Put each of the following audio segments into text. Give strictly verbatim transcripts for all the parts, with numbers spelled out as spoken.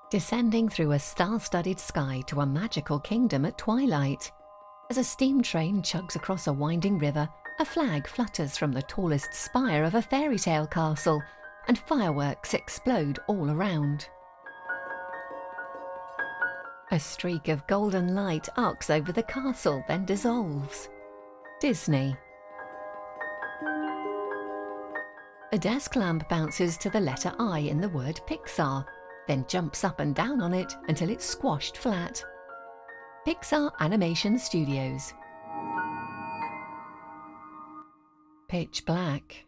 Descending through a star-studded sky to a magical kingdom at twilight. As a steam train chugs across a winding river, a flag flutters from the tallest spire of a fairy tale castle, and fireworks explode all around. A streak of golden light arcs over the castle, then dissolves. Disney. A desk lamp bounces to the letter I in the word Pixar, then jumps up and down on it until it's squashed flat. Pixar Animation Studios. Pitch black.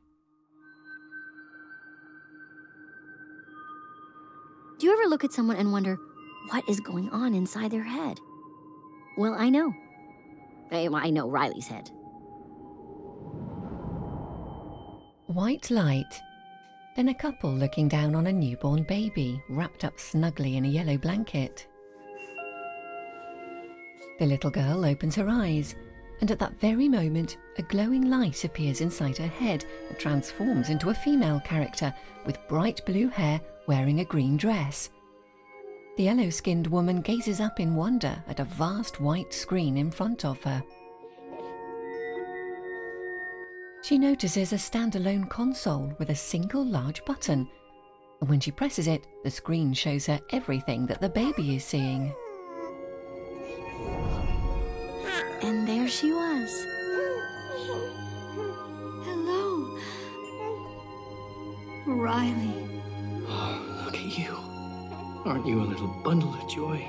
Do you ever look at someone and wonder what is going on inside their head? Well, I know. I, I know Riley's head. White light. Then a couple looking down on a newborn baby wrapped up snugly in a yellow blanket. The little girl opens her eyes, and at that very moment, a glowing light appears inside her head and transforms into a female character with bright blue hair wearing a green dress. The yellow-skinned woman gazes up in wonder at a vast white screen in front of her. She notices a standalone console with a single large button, and when she presses it, the screen shows her everything that the baby is seeing. And there she was. Hello, Riley. Oh, look at you. Aren't you a little bundle of joy?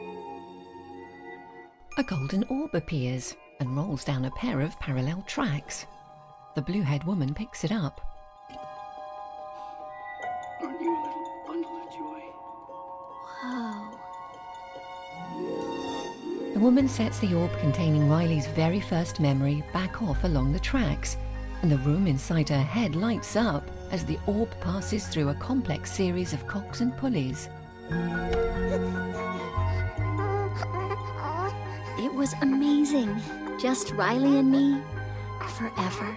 A golden orb appears and rolls down a pair of parallel tracks. The blue-haired woman picks it up. Aren't you a little bundle of joy? Wow. The woman sets the orb containing Riley's very first memory back off along the tracks, and the room inside her head lights up as the orb passes through a complex series of cogs and pulleys. It was amazing. Just Riley and me, forever.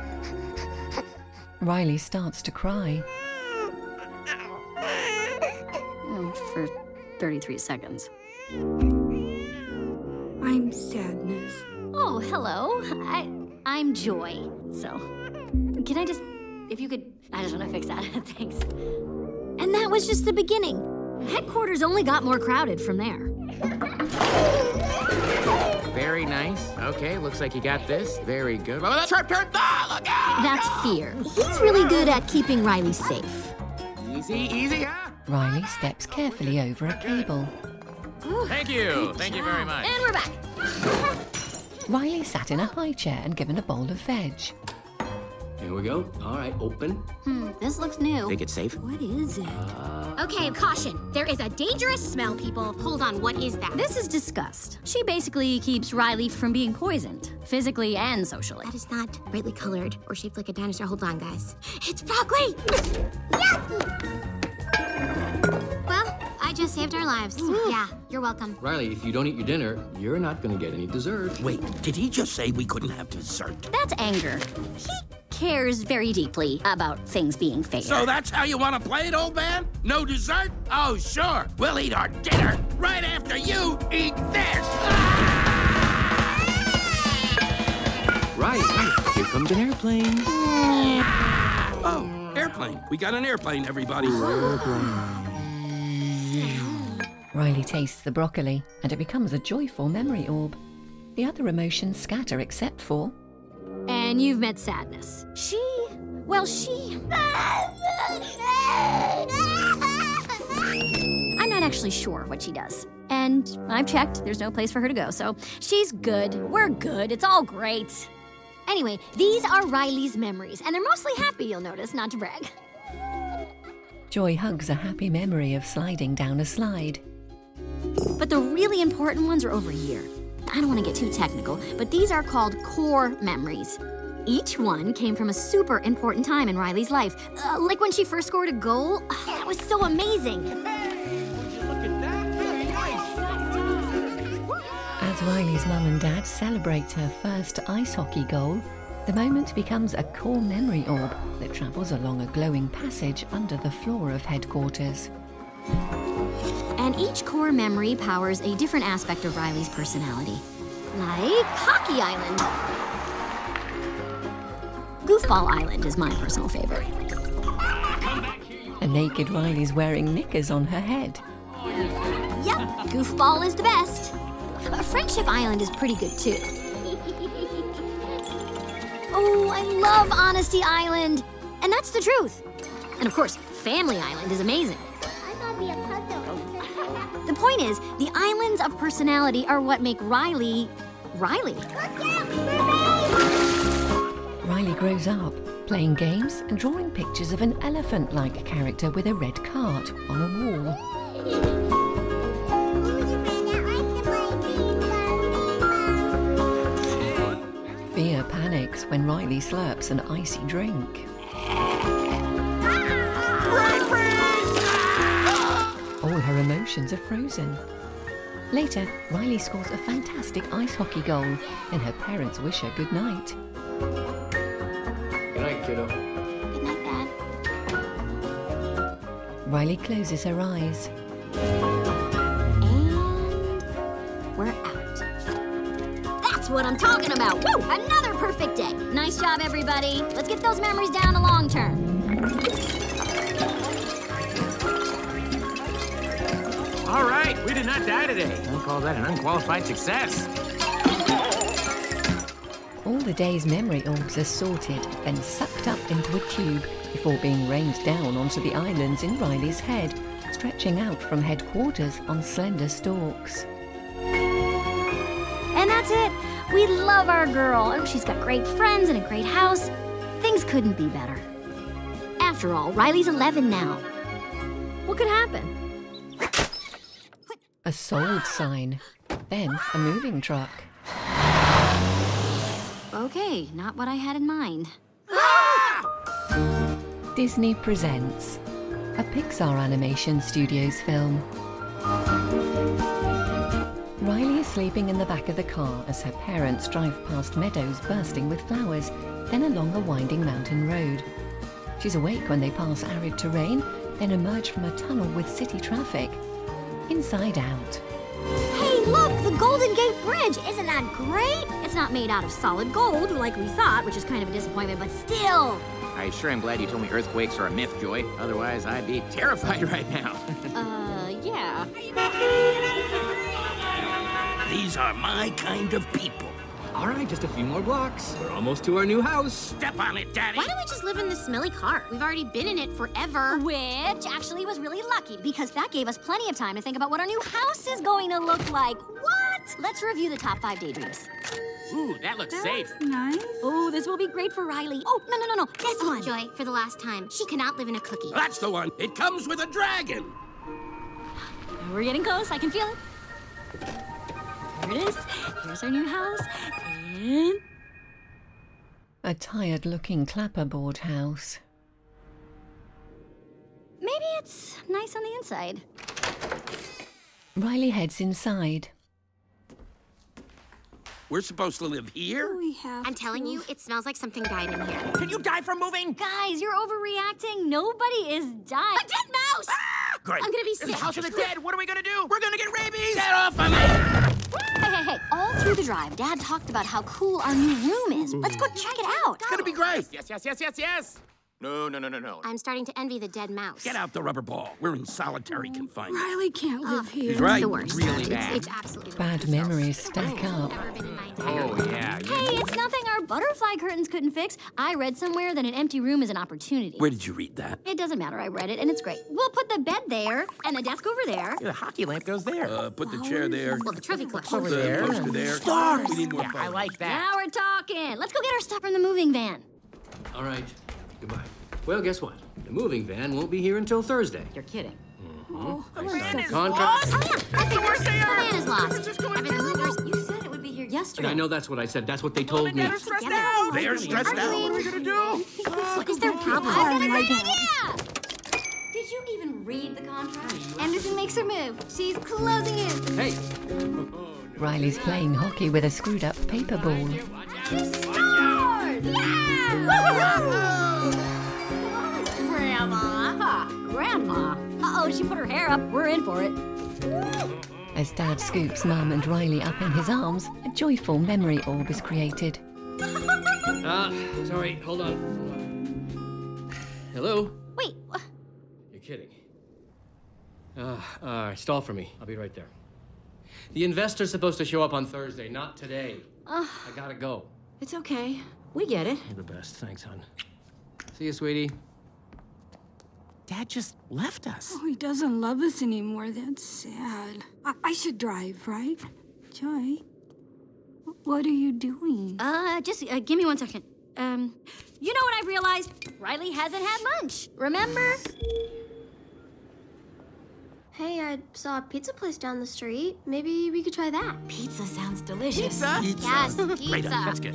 Riley starts to cry. Oh, for thirty-three seconds. I'm Sadness. Oh, hello. I, I'm Joy. So, can I just, if you could, I just want to fix that. Thanks. And that was just the beginning. Headquarters only got more crowded from there. Very nice. Okay, looks like you got this. Very good. Oh, that's sharp turn! Ah, look out! That's Fear. He's really good at keeping Riley safe. Easy, easy, huh? Riley steps carefully over a cable. Thank you. Thank you very much. And we're back. Riley sat in a high chair and given a bowl of veg. Here we go. All right, open. Hmm, this looks new. Think it's safe? What is it? Okay, caution. There is a dangerous smell, people. Hold on, what is that? This is disgust. She basically keeps Riley from being poisoned, physically and socially. That is not brightly colored or shaped like a dinosaur. Hold on, guys. It's broccoli! Yucky! Well, I just saved our lives. Yeah, you're welcome. Riley, if you don't eat your dinner, you're not going to get any dessert. Wait, did he just say we couldn't have dessert? That's anger. He cares very deeply about things being fair. So that's how you want to play it, old man? No dessert? Oh, sure. We'll eat our dinner right after you eat this. Right, right. Here comes an airplane. Oh, airplane. We got an airplane, everybody. Riley tastes the broccoli, and it becomes a joyful memory orb. The other emotions scatter except for... And you've met Sadness. She... well, she... I'm not actually sure what she does. And I've checked, there's no place for her to go, so she's good. We're good, it's all great. Anyway, these are Riley's memories, and they're mostly happy, you'll notice, not to brag. Joy hugs a happy memory of sliding down a slide. But the really important ones are over here. I don't want to get too technical, but these are called core memories. Each one came from a super important time in Riley's life. Uh, like when she first scored a goal. Oh, that was so amazing. As Riley's mum and dad celebrate her first ice hockey goal, the moment becomes a core memory orb that travels along a glowing passage under the floor of headquarters. And each core memory powers a different aspect of Riley's personality. Like Hockey Island. Goofball Island is my personal favorite. A naked Riley's wearing knickers on her head. Yep, Goofball is the best. Uh, Friendship Island is pretty good too. Oh, I love Honesty Island. And that's the truth. And of course, Family Island is amazing. I thought we had puzzles. The point is, the islands of personality are what make Riley, Riley. Riley grows up, playing games and drawing pictures of an elephant-like character with a red cart on a wall. Fia panics when Riley slurps an icy drink. All her emotions are frozen. Later, Riley scores a fantastic ice hockey goal, and her parents wish her good night. Good night, kiddo. Good night, Dad. Riley closes her eyes. And we're out. That's what I'm talking about. Woo! Another perfect day. Nice job, everybody. Let's get those memories down the long term. All right, we did not die today. I'll call that an unqualified success. All the day's memory orbs are sorted, then sucked up into a tube before being rained down onto the islands in Riley's head, stretching out from headquarters on slender stalks. And that's it. We love our girl. Oh, she's got great friends and a great house. Things couldn't be better. After all, Riley's eleven now. What could happen? A sold sign, then a moving truck. Okay, not what I had in mind. Disney presents a Pixar Animation Studios film. Riley is sleeping in the back of the car as her parents drive past meadows bursting with flowers, then along a winding mountain road. She's awake when they pass arid terrain, then emerge from a tunnel with city traffic. Inside Out. Hey, look, the Golden Gate Bridge. Isn't that great? It's not made out of solid gold like we thought, which is kind of a disappointment, but still. I sure am glad you told me earthquakes are a myth, Joy. Otherwise, I'd be terrified right now. uh, yeah. These are my kind of people. All right, just a few more blocks. We're almost to our new house. Step on it, Daddy. Why don't we just live in this smelly car? We've already been in it forever. Which actually was really lucky because that gave us plenty of time to think about what our new house is going to look like. What? Let's review the top five daydreams. Ooh, that looks safe. Nice. Oh, this will be great for Riley. Oh, no, no, no, no. This one. Joy, for the last time, she cannot live in a cookie. That's the one. It comes with a dragon. We're getting close. I can feel it. Here it is. Here's our new house. And... A tired-looking clapperboard house. maybe it's nice on the inside. Riley heads inside. We're supposed to live here? We have I'm telling to. you, it smells like something died in here. Did you die from moving? Guys, you're overreacting. Nobody is dying. A dead mouse! Ah, great. I'm gonna be It's sick. the house of the dead. What are we gonna do? We're gonna get rabies. Get off of me! Hey, hey, hey. All through the drive, Dad talked about how cool our new room is. Let's go check it out. It's gonna be great. Yes, yes, yes, yes, yes. No, no, no, no, no. I'm starting to envy the dead mouse. Get out the rubber ball. We're in solitary confinement. Riley can't live here. He's right. The worst. Really it's, bad. it's absolutely the Bad worst. memories stack up. Never been in my entire Oh, yeah. you- Hey, it's nothing our butterfly curtains couldn't fix. I read somewhere that an empty room is an opportunity. Where did you read that? It doesn't matter. I read it, and it's great. We'll put the bed there and the desk over there. The hockey lamp goes there. Uh, put the chair there. Well, the trophy collection. Over The there. poster there. Stars. We need more Yeah, I photos. like that. Now we're talking. Let's go get our stuff from the moving van. All right. Goodbye. Well, guess what? The moving van won't be here until Thursday. You're kidding. I signed a Oh, contract. yeah. That's the worst. The van is lost. Everything movers. You said it would be here And yesterday. I know that's what I said. That's what they told me. Together. They're stressed out. What are we gonna do? What is their problem? I've got a great idea! Did you even read the contract? Anderson makes her move. She's closing in. Hey, Riley's playing hockey with a screwed-up paper ball. Scored! Yeah! Grandma! Grandma! Uh-oh, she put her hair up. We're in for it. As Dad scoops Mum and Riley up in his arms, a joyful memory orb is created. Ah, uh, sorry, hold on. Hold on. Hello? Wait, wha- You're kidding. Uh, uh, stall for me. I'll be right there. The investor's supposed to show up on Thursday, not today. Uh, I gotta go. it's okay. We get it. You're the best. Thanks, hon. See you, sweetie. Dad just left us. Oh, he doesn't love us anymore. That's sad. I, I should drive, right? Joy, wh- what are you doing? Uh, just uh, give me one second. Um, you know what I've realized? Riley hasn't had lunch. Remember? Hey, I saw a pizza place down the street. Maybe we could try that. Pizza sounds delicious. Pizza? Yes, pizza. Right on. That's good.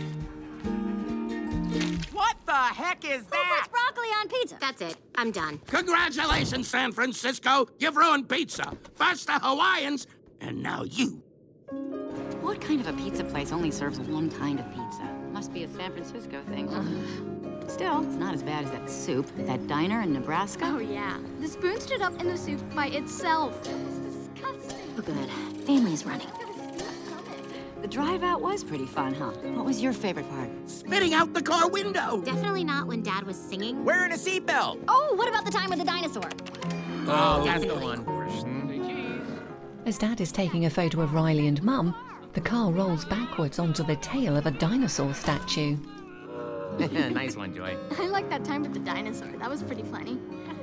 What the heck is Who that? puts broccoli on pizza? That's it. I'm done. Congratulations, San Francisco. You've ruined pizza. First the Hawaiians, and now you. What kind of a pizza place only serves one kind of pizza? Must be a San Francisco thing. Still, it's not as bad as that soup at that diner in Nebraska. Oh, yeah. The spoon stood up in the soup by itself. It was disgusting. Oh, good. Family's running. The drive out was pretty fun, huh? What was your favorite part? Spitting out the car window. Definitely not when Dad was singing. Wearing a seatbelt. Oh, what about the time with the dinosaur? Oh, that's the one. As Dad is taking a photo of Riley and Mum, the car rolls backwards onto the tail of a dinosaur statue. Nice one, Joy. I like that time with the dinosaur. That was pretty funny.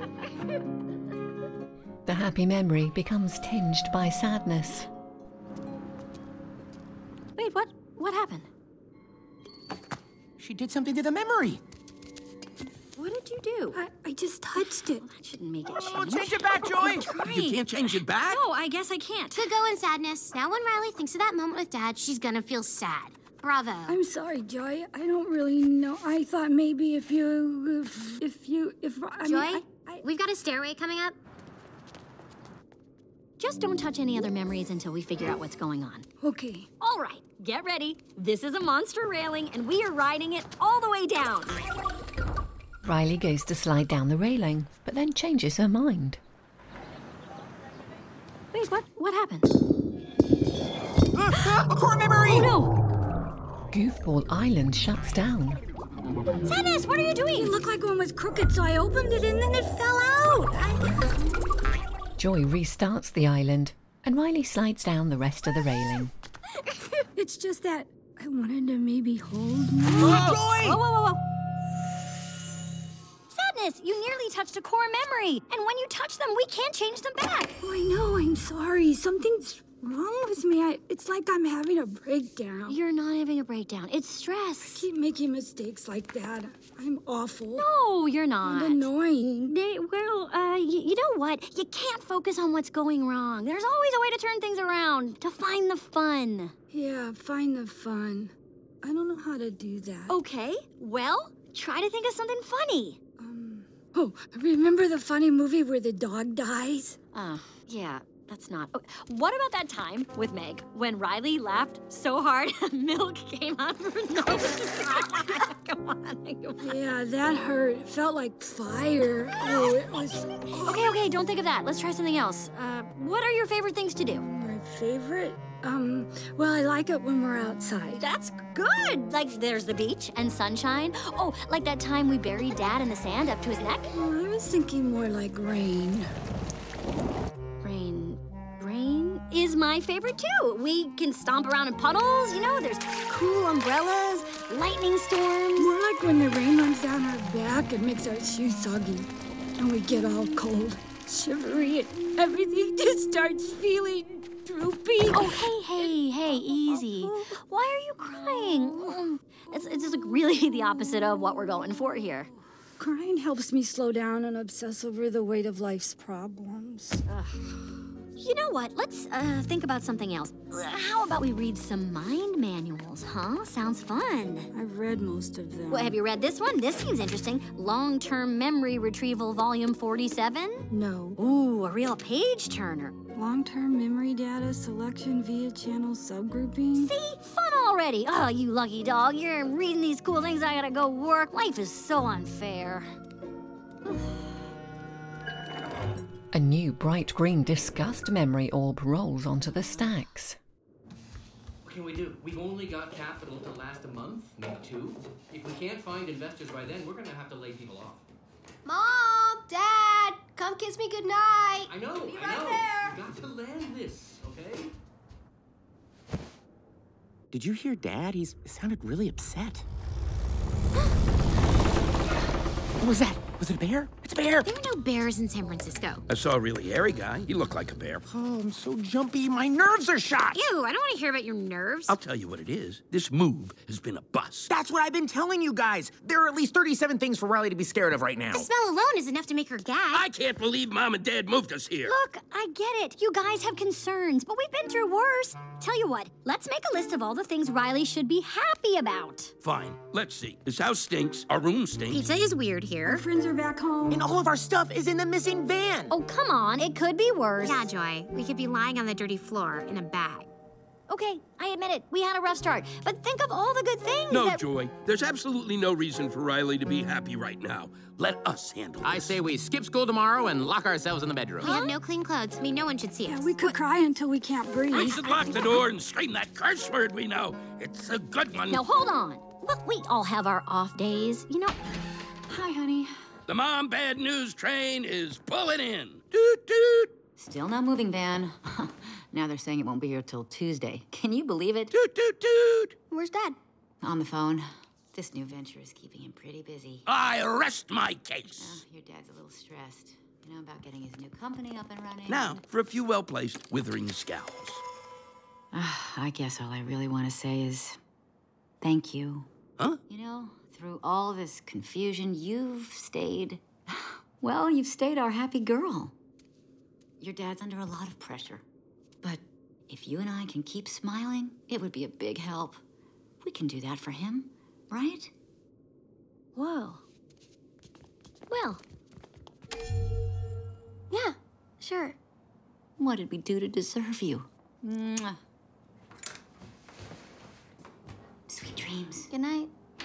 The happy memory becomes tinged by sadness. Wait, what? What happened? She did something to the memory. What did you do? I, I just touched it. That shouldn't make it Oh, change. change it back, Joy. You can't change it back. No, I guess I can't. Good going, sadness. Now when Riley thinks of that moment with Dad, she's gonna feel sad. Bravo. I'm sorry, Joy. I don't really know. I thought maybe if you, if, if you, if I Joy, mean, I, I, we've got a stairway coming up. Just don't touch any other memories until we figure out what's going on. okay. All right, get ready. This is a monster railing, and we are riding it all the way down. Riley goes to slide down the railing, but then changes her mind. Wait, what? What happened? A core memory. Oh, no! Goofball Island shuts down. Sadness, what are you doing? It looked like one was crooked, so I opened it and then it fell out. I... Joy restarts the island, and Riley slides down the rest of the railing. It's just that I wanted to maybe hold me. Oh, Joy. Whoa, whoa, whoa, whoa. Sadness, you nearly touched a core memory. And when you touch them, we can't change them back. Oh, I know. I'm sorry. Something's wrong with me. I, it's like I'm having a breakdown. You're not having a breakdown. It's stress. Keep making mistakes like that. I'm awful. No, you're not. And annoying. They, well, uh, y- you know what? You can't focus on what's going wrong. There's always a way to turn things around, to find the fun. Yeah, find the fun. I don't know how to do that. Okay, well, try to think of something funny. Um, oh, remember the funny movie where the dog dies? Uh, yeah, that's not... Oh, what about that time with Meg when Riley laughed so hard milk came out of her nose? Come on, come on. Yeah, that hurt. It felt like fire. Oh, it was Okay, okay, don't think of that. Let's try something else. Uh, what are your favorite things to do? my favorite. Um, well, I like it when we're outside. That's good. Like, there's the beach and sunshine. Oh, like that time we buried Dad in the sand up to his neck? Oh, I was thinking more like rain. Rain. Rain is my favorite, too. We can stomp around in puddles, you know, there's cool umbrellas, lightning storms. More like when the rain runs down our back and makes our shoes soggy. And we get all cold, shivery, and everything just starts feeling droopy. Oh, hey, hey, hey, easy. Why are you crying? Mm, It's, it's just like really the opposite of what we're going for here. Crying helps me slow down and obsess over the weight of life's problems. You know what? Let's uh, think about something else. How about we read some mind manuals, huh? Sounds fun. I've read most of them. Well, have you read this one? This seems interesting. Long-Term Memory Retrieval, Volume forty-seven. No. Ooh, a real page-turner. Long-term memory data selection via channel subgrouping. See? Fun already. Oh, you lucky dog. You're reading these cool things. I gotta go work. Life is so unfair. A new bright green disgust memory orb rolls onto the stacks. What can we do? We've only got capital to last a month, maybe two. If we can't find investors by then, we're gonna have to lay people off. Mom, Dad, come kiss me goodnight. I know, Be I right know. there. You got to land this, okay? Did you hear Dad? He's he sounded really upset. What was that? Was it a bear? It's a bear! There are no bears in San Francisco. I saw a really hairy guy. He looked like a bear. Oh, I'm so jumpy. My nerves are shot. Ew, I don't want to hear about your nerves. I'll tell you what it is. This move has been a bust. That's what I've been telling you guys. There are at least thirty-seven things for Riley to be scared of right now. The smell alone is enough to make her gag. I can't believe Mom and Dad moved us here. Look, I get it. You guys have concerns, but we've been through worse. Tell you what, let's make a list of all the things Riley should be happy about. Fine. Let's see. This house stinks. Our room stinks. Pizza is weird here. Our friends are back home. And all of our stuff is in the missing van. Oh, come on. It could be worse. Yeah, Joy. We could be lying on the dirty floor in a bag. Okay, I admit it. We had a rough start. But think of all the good things No, that... Joy. There's absolutely no reason for Riley to be happy right now. Let us handle I this. say we skip school tomorrow and lock ourselves in the bedroom. We have no clean clothes. I mean, no one should see Yeah, us. we could cry until we can't breathe. We should lock the door and scream that curse word we know. It's a good one. Now, hold on. Look, we all have our off days. You know... Hi, honey. The Mom Bad News train is pulling in. Toot toot. Still no moving van. Now they're saying it won't be here till Tuesday. Can you believe it? Toot toot toot. Where's Dad? On the phone. This new venture is keeping him pretty busy. I rest my case. Oh, your dad's a little stressed. You know, about getting his new company up and running. Now, for a few well-placed withering scowls. I guess all I really want to say is thank you. Huh? You know, through all this confusion, you've stayed... Well, you've stayed our happy girl. Your dad's under a lot of pressure. But if you and I can keep smiling, it would be a big help. We can do that for him, right? Whoa. Well. Yeah, sure. What did we do to deserve you? Mwah. Sweet dreams. Good night.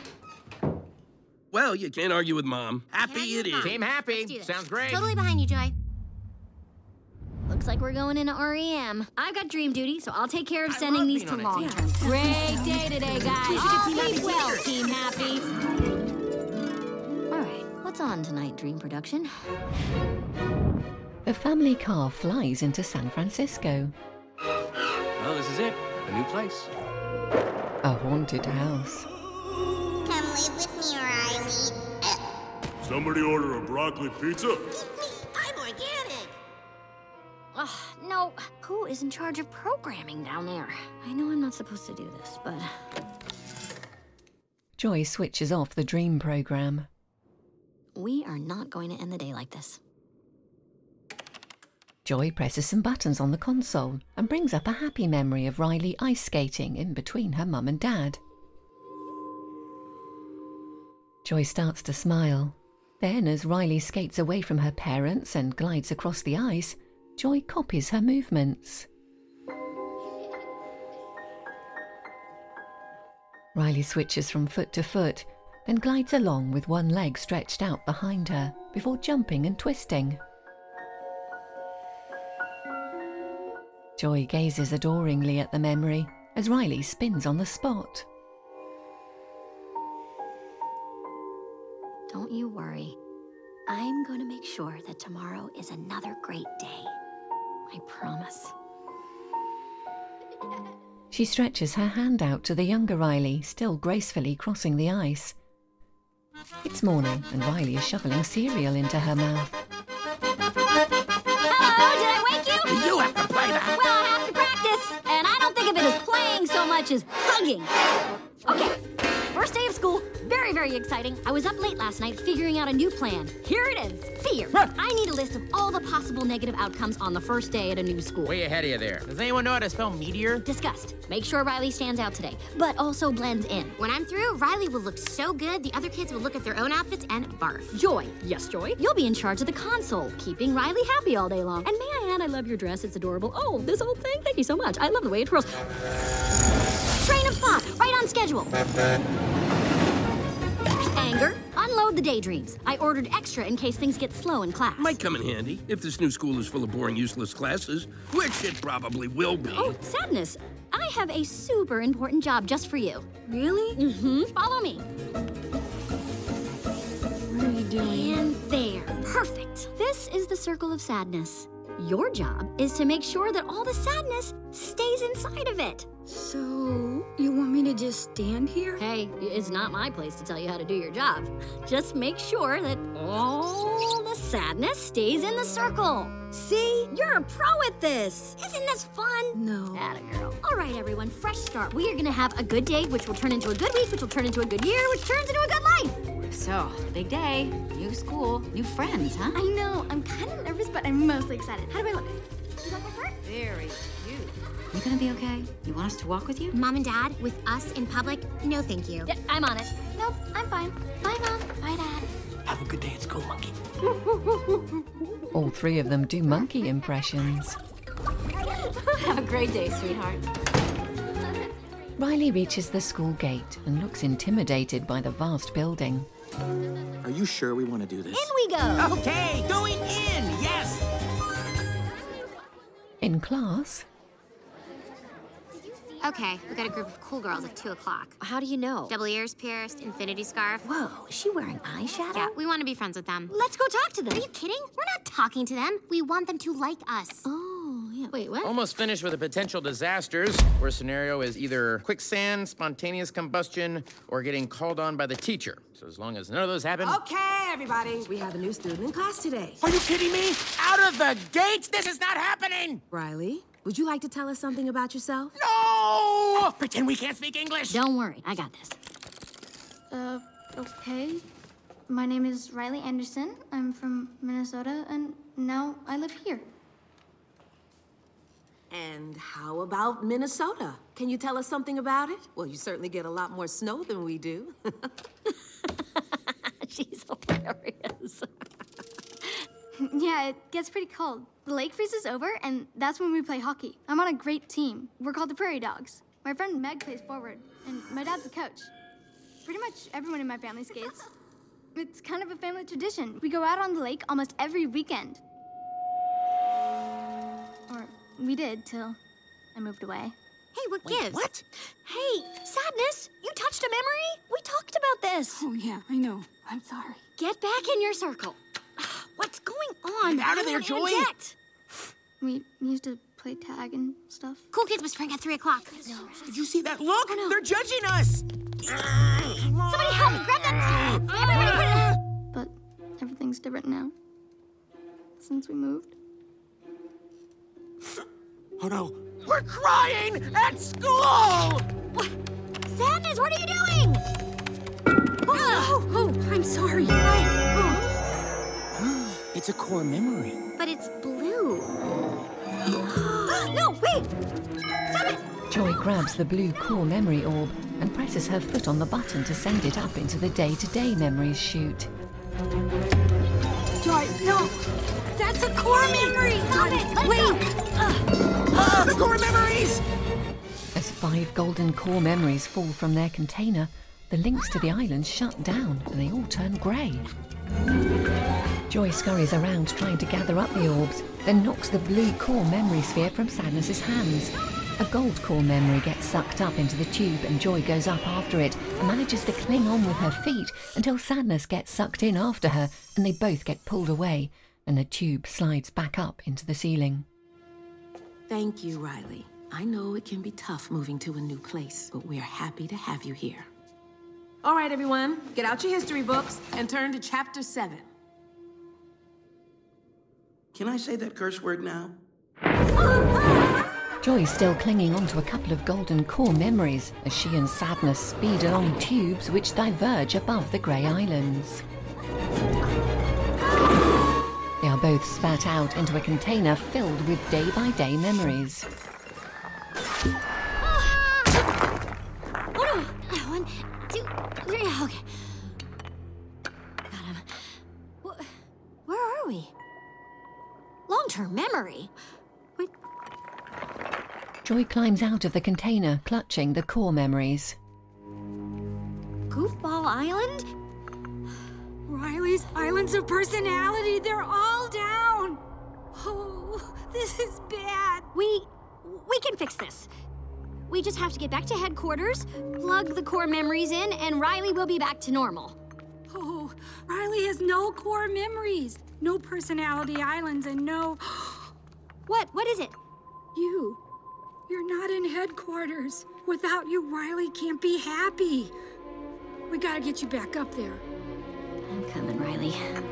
Well, you can't argue with Mom. Happy argue it with is. Mom. Team happy. Let's do this. Sounds great. Totally behind you, Joy. Looks like we're going into R E M. I've got dream duty, so I'll take care of I sending love these being to on a long team. term. Great day today, guys. All sleep well, Team Happy. All right, what's on tonight, Dream Production? The family car flies into San Francisco. Well, this is it. A new place. A haunted house. Come live with me, Riley. Somebody order a broccoli pizza? I'm organic. Ugh, no. Who is in charge of programming down there? I know I'm not supposed to do this, but... Joy switches off the dream program. We are not going to end the day like this. Joy presses some buttons on the console and brings up a happy memory of Riley ice skating in between her mum and dad. Joy starts to smile. Then, as Riley skates away from her parents and glides across the ice, Joy copies her movements. Riley switches from foot to foot, then glides along with one leg stretched out behind her before jumping and twisting. Joy gazes adoringly at the memory as Riley spins on the spot. Don't you worry. I'm going to make sure that tomorrow is another great day. I promise. She stretches her hand out to the younger Riley, still gracefully crossing the ice. It's morning and Riley is shoveling cereal into her mouth. Hello, did I wake you? You have to play that. Well, I have to practice, and I don't think of it as playing so much as hugging. Okay, first day of school, very, very exciting. I was up late last night figuring out a new plan. Here it is, fear. I need a list of all the possible negative outcomes on the first day at a new school. Way ahead of you there. Does anyone know how to spell meteor? Disgust. Make sure Riley stands out today, but also blends in. When I'm through, Riley will look so good, the other kids will look at their own outfits and barf. Joy. Yes, Joy? You'll be in charge of the console, keeping Riley happy all day long. And may I add, I love your dress. It's adorable. Oh, this whole thing? Thank you so much. I love the way it twirls. Train of thought, right on schedule. Anger, unlock. unload the daydreams. I ordered extra in case things get slow in class. Might come in handy if this new school is full of boring, useless classes, which it probably will be. Oh, Sadness. I have a super important job just for you. Really? Mm-hmm. Follow me. What are you doing? And there. Perfect. This is the circle of sadness. Your job is to make sure that all the sadness stays inside of it. So, you want me to just stand here? Hey, it's not my place to tell you how to do your job. Just make sure that all the sadness stays in the circle. See? You're a pro at this. Isn't this fun? No. Atta girl. All right, everyone, fresh start. We are gonna have a good day, which will turn into a good week, which will turn into a good year, which turns into a good life. So, big day, new school, new friends, huh? I know. I'm kind of nervous, but I'm mostly excited. How do I look? You got my part? Very cute. You gonna be okay? You want us to walk with you? Mom and Dad, with us in public? No, thank you. Yeah, I'm on it. Nope, I'm fine. Bye, Mom. Bye, Dad. Have a good day at school, monkey. All three of them do monkey impressions. Have a great day, sweetheart. Riley reaches the school gate and looks intimidated by the vast building. Are you sure we want to do this? In we go. Okay, going in, yes! In class, Okay, we got a group of cool girls at two o'clock. How do you know? Double ears pierced, infinity scarf. Whoa, is she wearing eyeshadow? Yeah, we want to be friends with them. Let's go talk to them. Are you kidding? We're not talking to them. We want them to like us. Oh, yeah. Wait, what? Almost finished with the potential disasters, where scenario is either quicksand, spontaneous combustion, or getting called on by the teacher. So as long as none of those happen... Okay, everybody, we have a new student in class today. Are you kidding me? Out of the gates? This is not happening! Riley, would you like to tell us something about yourself? No! Pretend we can't speak English. Don't worry, I got this. Uh, okay. My name is Riley Anderson. I'm from Minnesota, and now I live here. And how about Minnesota? Can you tell us something about it? Well, you certainly get a lot more snow than we do. She's hilarious. Yeah, it gets pretty cold. The lake freezes over, and that's when we play hockey. I'm on a great team. We're called the Prairie Dogs. My friend Meg plays forward, and my dad's the coach. Pretty much everyone in my family skates. It's kind of a family tradition. We go out on the lake almost every weekend. Or we did till I moved away. Hey, what Wait, gives? what? Hey, Sadness, you touched a memory? We talked about this. Oh, yeah, I know. I'm sorry. Get back in your circle. What's going on? Get out of I there, don't Joy. get. We used to play tag and stuff. Cool Kids Whispering at three o'clock. Did you see that? Look! no. They're judging us! Somebody help me, grab that. Everybody put it. But everything's different now. Since we moved. Oh no, we're crying at school! What? Sadness, what are you doing? Oh, oh, I'm sorry. It's a core memory. But it's blue. No, wait! Stop it! Joy grabs the blue core memory orb and presses her foot on the button to send it up into the day-to-day memories chute. Joy, no. That's a core memory. Stop it! Let Wait. Ah, the core memories! As five golden core memories fall from their container, the links to the island shut down and they all turn grey. Joy scurries around trying to gather up the orbs, then knocks the blue core memory sphere from Sadness's hands. A gold core memory gets sucked up into the tube and Joy goes up after it and manages to cling on with her feet until Sadness gets sucked in after her and they both get pulled away and the tube slides back up into the ceiling. Thank you, Riley. I know it can be tough moving to a new place, but we're happy to have you here. All right, everyone, get out your history books and turn to chapter seven. Can I say that curse word now? Joy's still clinging onto a couple of golden core memories as she and Sadness speed along tubes which diverge above the Grey Islands. They are both spat out into a container filled with day-by-day memories. One, two, three, okay. Got him. Where are we? Long-term memory? Wait. Joy climbs out of the container, clutching the core memories. Goofball Island? Riley's Islands of Personality, they're all down. Oh, this is bad. We... we can fix this. We just have to get back to headquarters, plug the core memories in, and Riley will be back to normal. Oh, Riley has no core memories, no personality islands, and no... What? What is it? You. You're not in headquarters. Without you, Riley can't be happy. We gotta get you back up there. I'm coming, Riley.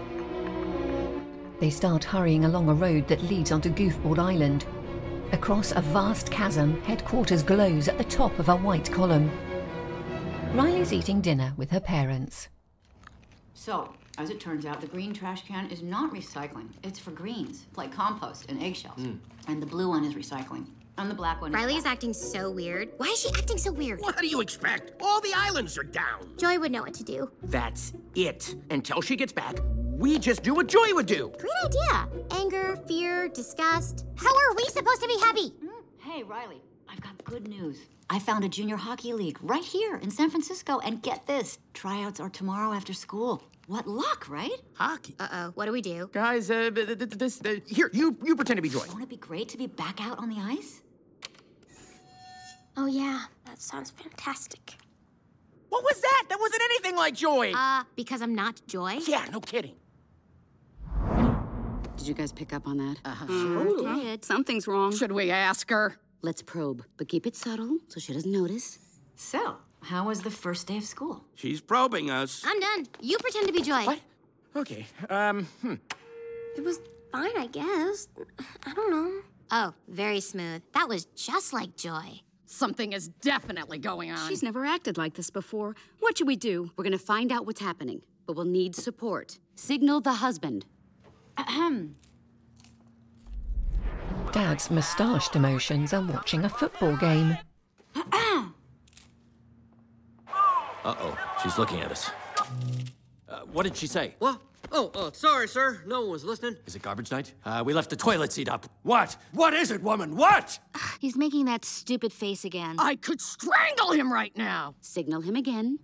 They start hurrying along a road that leads onto Goofball Island. Across a vast chasm, headquarters glows at the top of a white column. Riley's eating dinner with her parents. So, as it turns out, the green trash can is not recycling. It's for greens, like compost and eggshells. Mm. And the blue one is recycling. And the black one is... Riley is acting so weird. Why is she acting so weird? What do you expect? All the islands are down. Joy would know what to do. That's it. Until she gets back, we just do what Joy would do. Great idea. Anger, fear, disgust. How are we supposed to be happy? Mm. Hey, Riley, I've got good news. I found a junior hockey league right here in San Francisco, and get this, tryouts are tomorrow after school. What luck, right? Hockey. Uh-oh, what do we do? Guys, uh, this, uh, here, you, you pretend to be Joy. Won't it be great to be back out on the ice? Oh, yeah, that sounds fantastic. What was that? That wasn't anything like Joy. Uh, because I'm not Joy? Yeah, no kidding. Did you guys pick up on that? Uh-huh. Sure did. Something's wrong. Should we ask her? Let's probe, but keep it subtle so she doesn't notice. So, how was the first day of school? She's probing us. I'm done. You pretend to be Joy. What? Okay, um, hmm. It was fine, I guess. I don't know. Oh, very smooth. That was just like Joy. Something is definitely going on. She's never acted like this before. What should we do? We're gonna find out what's happening, but we'll need support. Signal the husband. Ahem. Dad's moustached emotions are watching a football game. Uh-oh, she's looking at us. Uh, what did she say? What? Oh, uh, sorry, sir. No one was listening. Is it garbage night? Uh, we left the toilet seat up. What? What is it, woman? What? He's making that stupid face again. I could strangle him right now. Signal him again.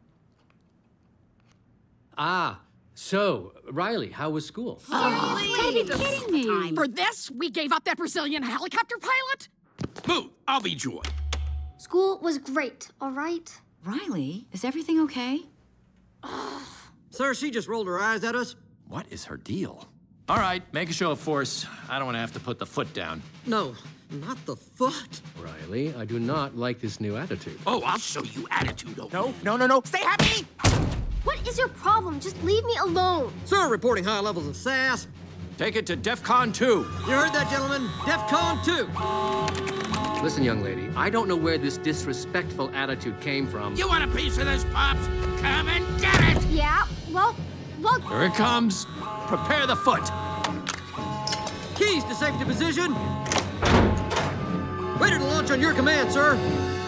Ah, so, Riley, how was school? Oh, you gotta be kidding me. For this, we gave up that Brazilian helicopter pilot? Move, I'll be Joy. School was great, all right? Riley, is everything okay? Sir, she just rolled her eyes at us. What is her deal? All right, make a show of force. I don't want to have to put the foot down. No, not the foot. Riley, I do not like this new attitude. Oh, I'll show you attitude, okay? No, no, no, no. Stay happy! What is your problem? Just leave me alone. Sir, reporting high levels of sass. Take it to DEFCON two. You heard that, gentlemen? DEFCON two. Listen, young lady, I don't know where this disrespectful attitude came from. You want a piece of this, Pops? Come and get it! Yeah, well, well... Here it comes. Prepare the foot. Keys to safety position. Ready to launch on your command, sir.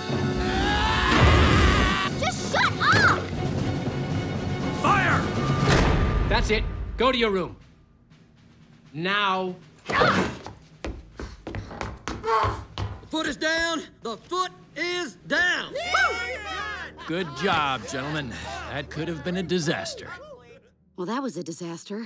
Just shut up! Fire! That's it. Go to your room. Now. The foot is down. The foot is down. Good job, gentlemen. That could have been a disaster. Well, that was a disaster.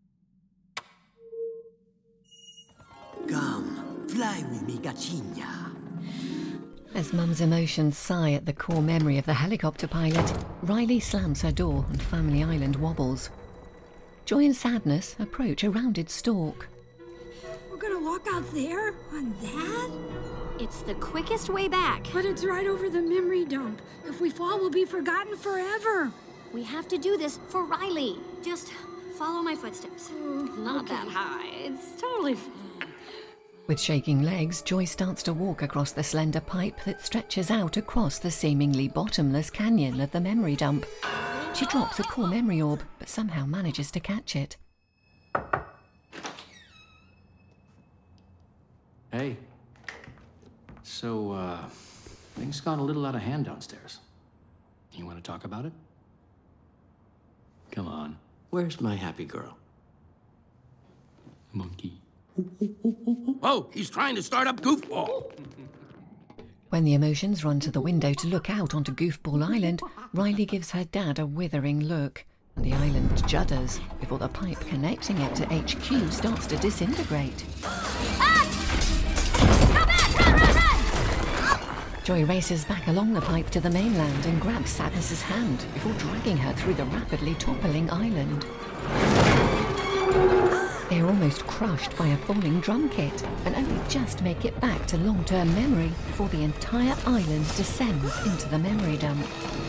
Come, fly with me, Gachinya. As Mum's emotions sigh at the core memory of the helicopter pilot, Riley slams her door and Family Island wobbles. Joy and sadness approach a rounded stalk. We're gonna walk out there on that? It's the quickest way back. But it's right over the memory dump. If we fall, we'll be forgotten forever. We have to do this for Riley. Just follow my footsteps. Oh, Not okay. that high. It's totally fine. With shaking legs, Joy starts to walk across the slender pipe that stretches out across the seemingly bottomless canyon of the memory dump. She drops a core memory orb, but somehow manages to catch it. Hey. So, uh, things gone a little out of hand downstairs. You want to talk about it? Come on. Where's my happy girl? Monkey. Oh, he's trying to start up Goofball. When the emotions run to the window to look out onto Goofball Island, Riley gives her dad a withering look. and the island judders before the pipe connecting it to H Q starts to disintegrate. Joy races back along the pipe to the mainland and grabs Sadness's hand before dragging her through the rapidly toppling island. They are almost crushed by a falling drum kit and only just make it back to long-term memory before the entire island descends into the memory dump.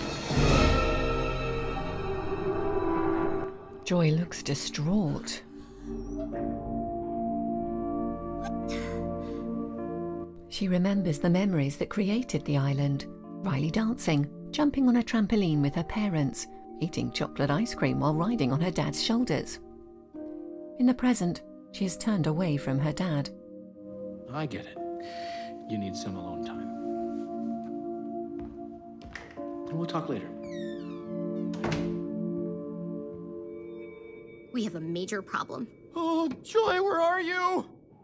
Joy looks distraught. She remembers the memories that created the island. Riley dancing, jumping on a trampoline with her parents, eating chocolate ice cream while riding on her dad's shoulders. In the present, she has turned away from her dad. I get it. You need some alone time. And we'll talk later. We have a major problem. Oh, Joy, where are you?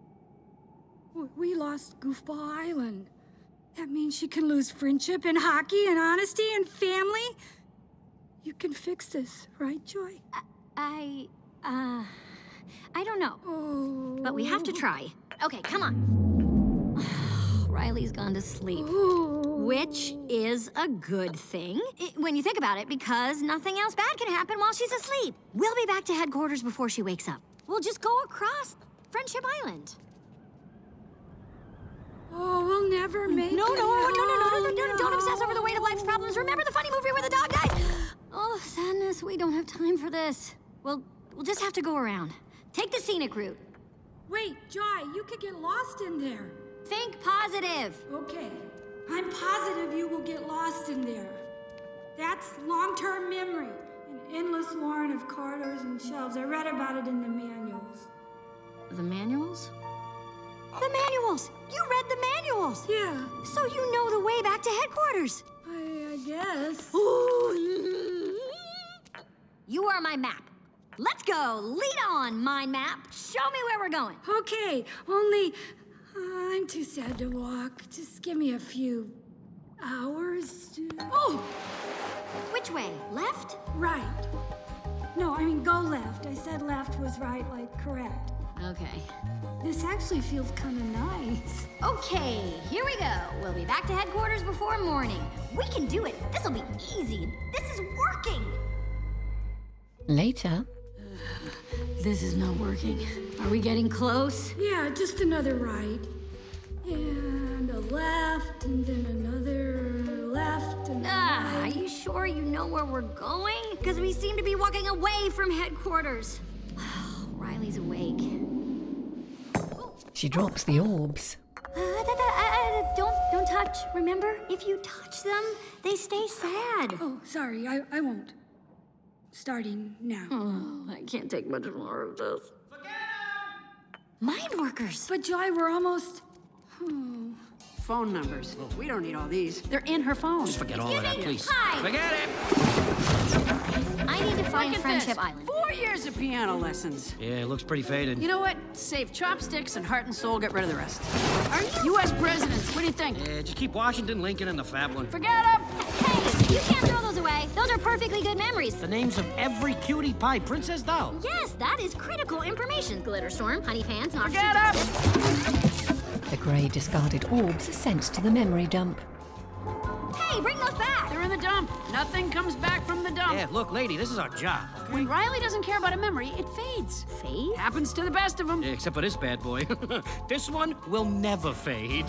We lost Goofball Island. That means she can lose friendship and hockey and honesty and family. You can fix this, right, Joy? I, uh, I don't know. Oh. But we have to try. Okay, come on. Riley's gone to sleep. Which is a good thing, when you think about it, because nothing else bad can happen while she's asleep. We'll be back to headquarters before she wakes up. We'll just go across Friendship Island. Oh, we'll never make no, it. No, no, no, no, no, no, no, no. don't obsess over the weight of life's problems. Remember the funny movie where the dog dies? Oh, Sadness, we don't have time for this. We'll, we'll just have to go around. Take the scenic route. Wait, Joy, you could get lost in there. Think positive. Okay, I'm positive you will get lost in there. That's long-term memory. An endless warren of corridors and shelves. I read about it in the manuals. The manuals? The manuals! You read the manuals! Yeah. So you know the way back to headquarters. I, I guess. You are my map. Let's go. Lead on, mind map. Show me where we're going. Okay, only uh, I'm too sad to walk. Just give me a few hours. To... Oh! Which way? Left? Right. No, I mean go left. I said left was right, like correct. Okay. This actually feels kind of nice. Okay, here we go. We'll be back to headquarters before morning. We can do it. This'll be easy. This is working. Later. This is not working. Are we getting close? Yeah, just another right. And a left, and then another left, and Ah, right. are you sure you know where we're going? Because we seem to be walking away from headquarters. Riley's awake. She drops the orbs. Uh, da, da, uh, don't, don't touch. Remember, if you touch them, they stay sad. Oh, sorry, I, I won't. Starting now. Oh, I can't take much more of this. Mind workers. But Joy, we're almost. Oh. Phone numbers. We don't need all these. They're in her phone. Just forget all of that, please. Hi. Forget it! I need to find Look at Friendship this. Island. Four years of piano lessons. Yeah, it looks pretty faded. You know what? Save chopsticks and heart and soul, get rid of the rest. Are you U S presidents? What do you think? Yeah, just keep Washington, Lincoln, and the Fab one. Forget them! Hey, you can't throw those away. Those are perfectly good memories. The names of every cutie pie princess doll. Yes, that is critical information. Glitter Storm, Honey Pants, Noxie Forget them! Justice. The grey discarded orbs are sent to the memory dump. Hey, bring those back. They're in the dump. Nothing comes back from the dump. Yeah, look, lady, this is our job. When Riley doesn't care about a memory, it fades. Fade? Happens to the best of them. Yeah, except for this bad boy. This one will never fade.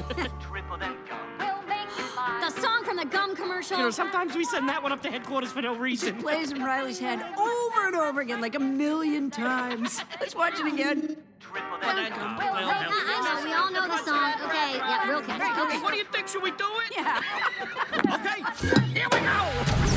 The song from the gum commercial. You know, sometimes we send that one up to headquarters for no reason. It plays in Riley's head over and over again, like a million times. Let's watch it again. I know, we all know the song. Okay, yeah, real quick. Okay. What do you think? Should we do it? Yeah. Okay, here we go!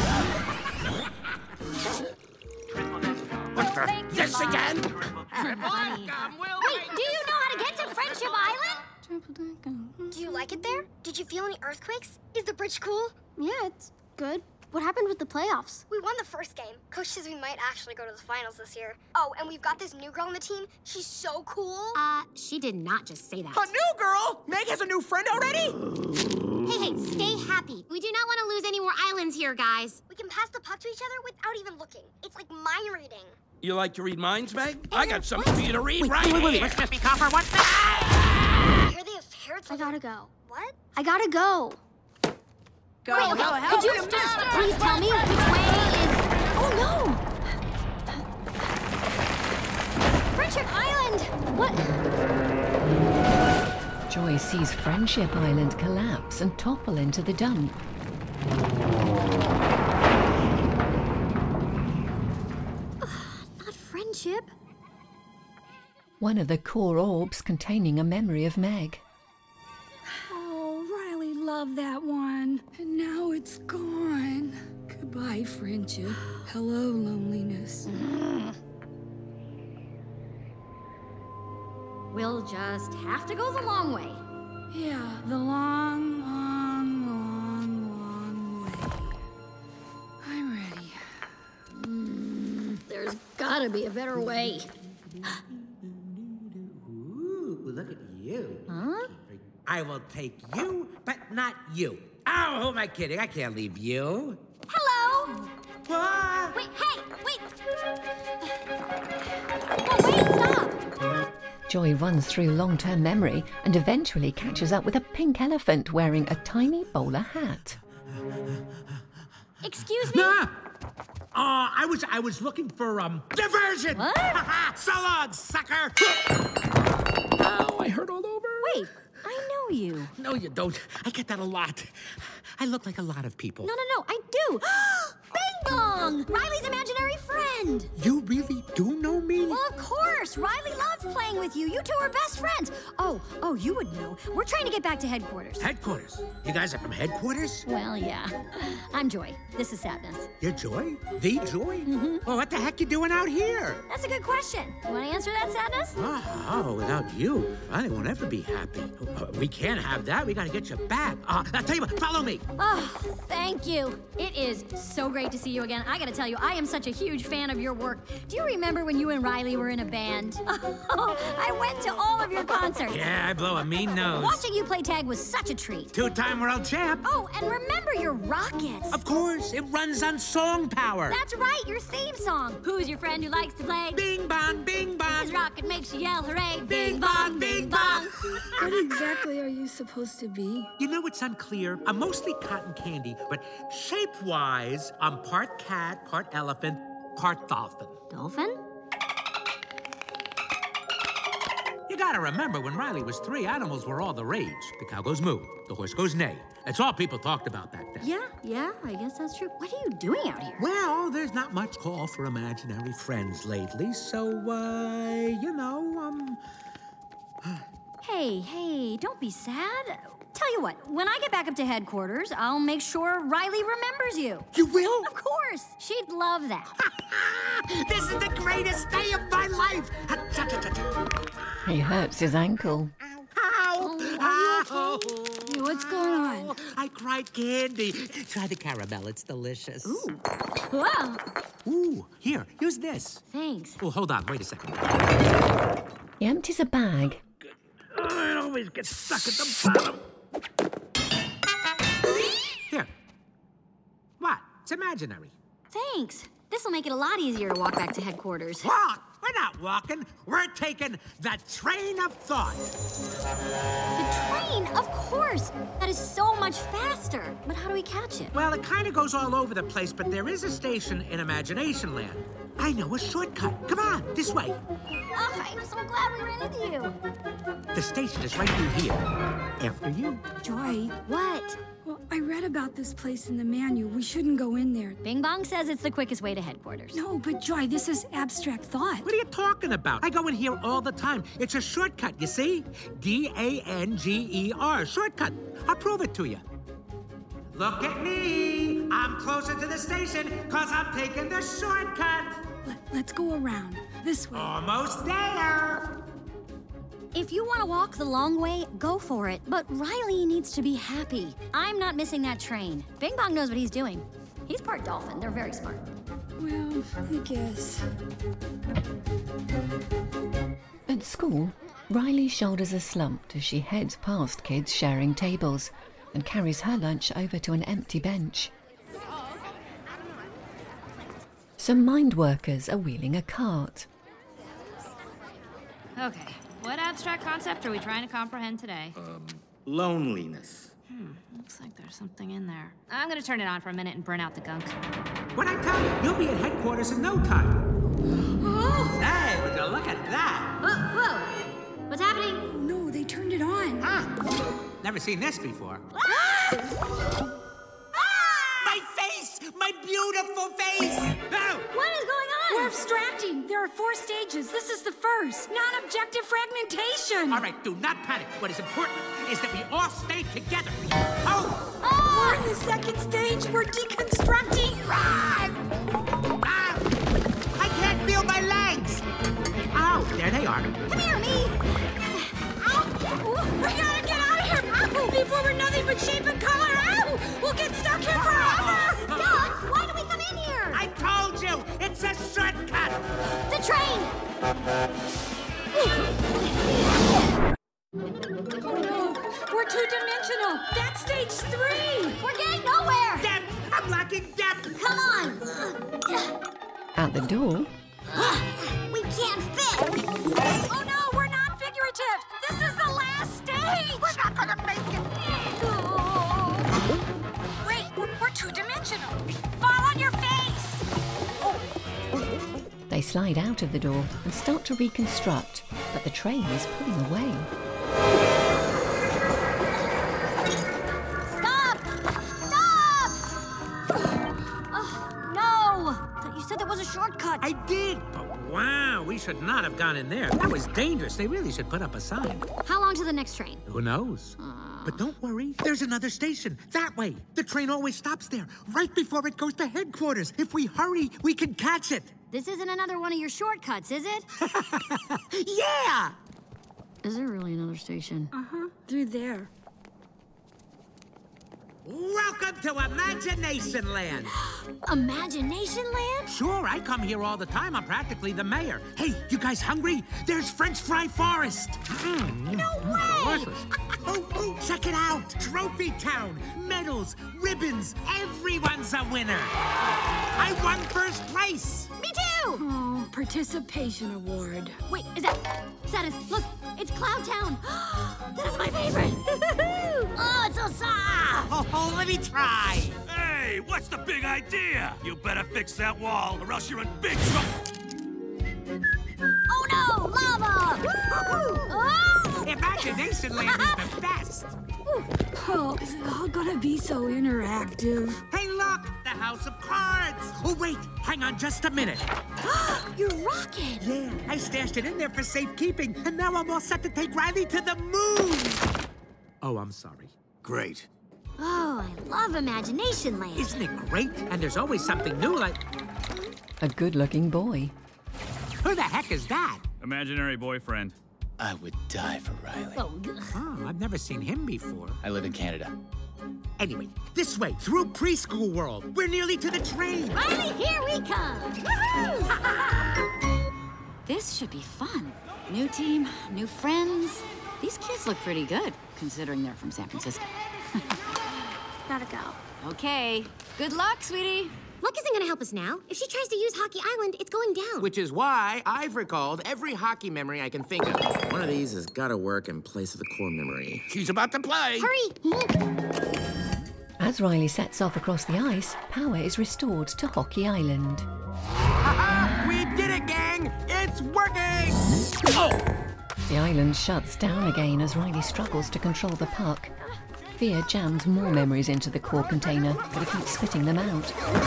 What the? This again? Funny. Wait, do you know how to get to Friendship Island? Do you like it there? Did you feel any earthquakes? Is the bridge cool? Yeah, it's good. What happened with the playoffs? We won the first game. Coach says we might actually go to the finals this year. Oh, and we've got this new girl on the team. She's so cool. Uh, she did not just say that. A new girl? Meg has a new friend already? Hey, hey, stay happy. We do not want to lose any more islands here, guys. We can pass the puck to each other without even looking. It's like mind reading. You like to read minds, Meg? I got something for you to read Wait, right wait, wait, wait. here. What's Mister Copper, what's that? Here they have ferrets. I gotta go. What? I gotta go. Go, Wait, go, okay, help could you him, just mister. please tell me which way is... Oh, no! Friendship Island! What? Joy sees Friendship Island collapse and topple into the dump. Not Friendship. One of the core orbs containing a memory of Meg. Oh, Riley loved that one. And now it's gone. Goodbye, friendship. Hello, loneliness. We'll just have to go the long way. Yeah, the long, long, long, long way. I'm ready. Mm, there's gotta be a better way. Ooh, look at you. Huh? I will take you, but not you. Oh, who am I kidding? I can't leave you. Hello! What? Wait, hey, wait! Oh, wait, stop! Joy runs through long-term memory and eventually catches up with a pink elephant wearing a tiny bowler hat. Excuse me? Ah! Uh, I was I was looking for um diversion. What? So long, sucker. Ow, I hurt all over. Wait, I know you. No, you don't. I get that a lot. I look like a lot of people. No, no, no, I do. Bing Bong! Riley's imaginary friend. You really do know me? Well, of course. Riley loves playing with you. You two are best friends. Oh, oh, you would know. We're trying to get back to headquarters. Headquarters? You guys are from headquarters? Well, yeah. I'm Joy. This is Sadness. You're Joy? The Joy? Mm-hmm. Well, what the heck you doing out here? That's a good question. You want to answer that, Sadness? Oh, oh, without you, I won't ever be happy. Uh, we can't have that. We gotta get you back. Uh, I'll tell you what, follow me. Oh, thank you. It is so great to see you again. I gotta tell you, I am such a huge fan of your work. Do you remember when you and Riley were in a band? Oh, I went to all of your concerts. Yeah, I blow a mean nose. Watching you play tag was such a treat. Two-time world champ. Oh, and remember your rockets. Of course, it runs on song power. That's right, your theme song. Who's your friend who likes to play? Bing bong, bing bong. His rocket makes you yell hooray. Bing bong, bing bong. What exactly are you supposed to be? You know, it's unclear. I'm mostly cotton candy, but shape-wise, I'm part cat, part elephant, part dolphin. Dolphin? You gotta remember, when Riley was three, animals were all the rage. The cow goes moo, the horse goes neigh. That's all people talked about back then. Yeah, yeah, I guess that's true. What are you doing out here? Well, there's not much call for imaginary friends lately, so, uh, you know, um... Hey, hey, don't be sad. Tell you what, when I get back up to headquarters, I'll make sure Riley remembers you. You will? Of course. She'd love that. This is the greatest day of my life! He hurts his ankle. Ow! Ow! Hey, what's going on? I cried candy. Try the caramel, it's delicious. Ooh. Wow. Ooh, here, use this. Thanks. Oh, hold on, wait a second. He empties a bag. Oh, it always gets stuck at the bottom. Here. What? It's imaginary. Thanks. This'll make it a lot easier to walk back to headquarters. Walk! We're not walking. We're taking the train of thought. The train? Of course. That is so much faster. But how do we catch it? Well, it kind of goes all over the place, but there is a station in Imagination Land. I know a shortcut. Come on, this way. Oh, I'm so glad we ran into you. The station is right through here. After you. Joy. What? Well, I read about this place in the manual. We shouldn't go in there. Bing Bong says it's the quickest way to headquarters. No, but Joy, this is abstract thought. What are you talking about? I go in here all the time. It's a shortcut, you see? D A N G E R, shortcut. I'll prove it to you. Look at me. I'm closer to the station because I'm taking the shortcut. Let, let's go around. This way. Almost there. If you want to walk the long way, go for it. But Riley needs to be happy. I'm not missing that train. Bing Bong knows what he's doing. He's part dolphin. They're very smart. Well, I guess. At school, Riley shoulders a slump as she heads past kids sharing tables. and carries her lunch over to an empty bench. Some mind workers are wheeling a cart. Okay, what abstract concept are we trying to comprehend today? Um, loneliness. Hmm, looks like there's something in there. I'm gonna turn it on for a minute and burn out the gunk. What I tell you, you'll be at headquarters in no time. Oh! Hey, would you look at that? Whoa, whoa! What's happening? No, they turned it on. Huh? Never seen this before. Ah! My face! My beautiful face! No! What is going on? We're abstracting. There are four stages. This is the first. Non-objective fragmentation. All right, do not panic. What is important is that we all stay together. Oh! Oh! We're in the second stage. We're deconstructing. Ah! Ah! I can't feel my legs. Oh, there they are. Come here, me. Ow! We gotta get out of here. Ow! Before we're nothing but shape and color. Ow! We'll get stuck here forever. Doug, why do we come in here? I told you, it's a shortcut. The train. Oh no! We're two-dimensional. That's stage three. We're getting nowhere. Depth. I'm lacking depth. Come on. At the door, We can't fit. Oh no! We're not figurative. This is the last stage. We're not gonna make it. Wait, we're, we're two-dimensional. Fall on your face. they slide out of the door and start to reconstruct, but the train is pulling away. Stop! Stop! Oh, no! But you said there was a shortcut. I did, but wow, we should not have gone in there. That was dangerous. They really should put up a sign. How long to the next train? Who knows? But don't worry, there's another station. That way. The train always stops there, right before it goes to headquarters. If we hurry, we can catch it. This isn't another one of your shortcuts, is it? Yeah! Is there really another station? Uh-huh. Through there. Welcome to Imagination Land. Imagination Land? Sure, I come here all the time. I'm practically the mayor. Hey, you guys hungry? There's French Fry Forest. Mm. No way! Oh, oh, check it out. Trophy Town. Medals, ribbons. Everyone's a winner. I won first place. Me too! Oh, participation award. Wait, is that... Satis, look, it's Cloud Town. That is my favorite. Oh, it's so soft. Oh, oh, let me try. Hey, what's the big idea? You better fix that wall, or else you're in big trouble. Oh no, lava! Oh! Imagination Land is the best. Oh, is it all gonna be so interactive? Hey, look, the House of Cards. Oh, wait, hang on just a minute. Your rocket! Yeah, I stashed it in there for safekeeping, and now I'm all set to take Riley to the moon. Oh, I'm sorry. Great. Oh, I love Imagination Land. Isn't it great? And there's always something new, like... A good-looking boy. Who the heck is that? Imaginary boyfriend. I would die for Riley. Oh, oh, I've never seen him before. I live in Canada. Anyway, this way, through preschool world. We're nearly to the train. Riley, here we come. This should be fun. New team, new friends. These kids look pretty good, considering they're from San Francisco. Gotta go. Okay. Good luck, sweetie. Luck isn't gonna help us now. If she tries to use Hockey Island, it's going down. Which is why I've recalled every hockey memory I can think of. One of these has got to work in place of the core memory. She's about to play. Hurry! As Riley sets off across the ice, power is restored to Hockey Island. Ha-ha! We did it, gang! It's working! Oh! The island shuts down again as Riley struggles to control the puck. Fear jams more memories into the core container, but he keeps spitting them out.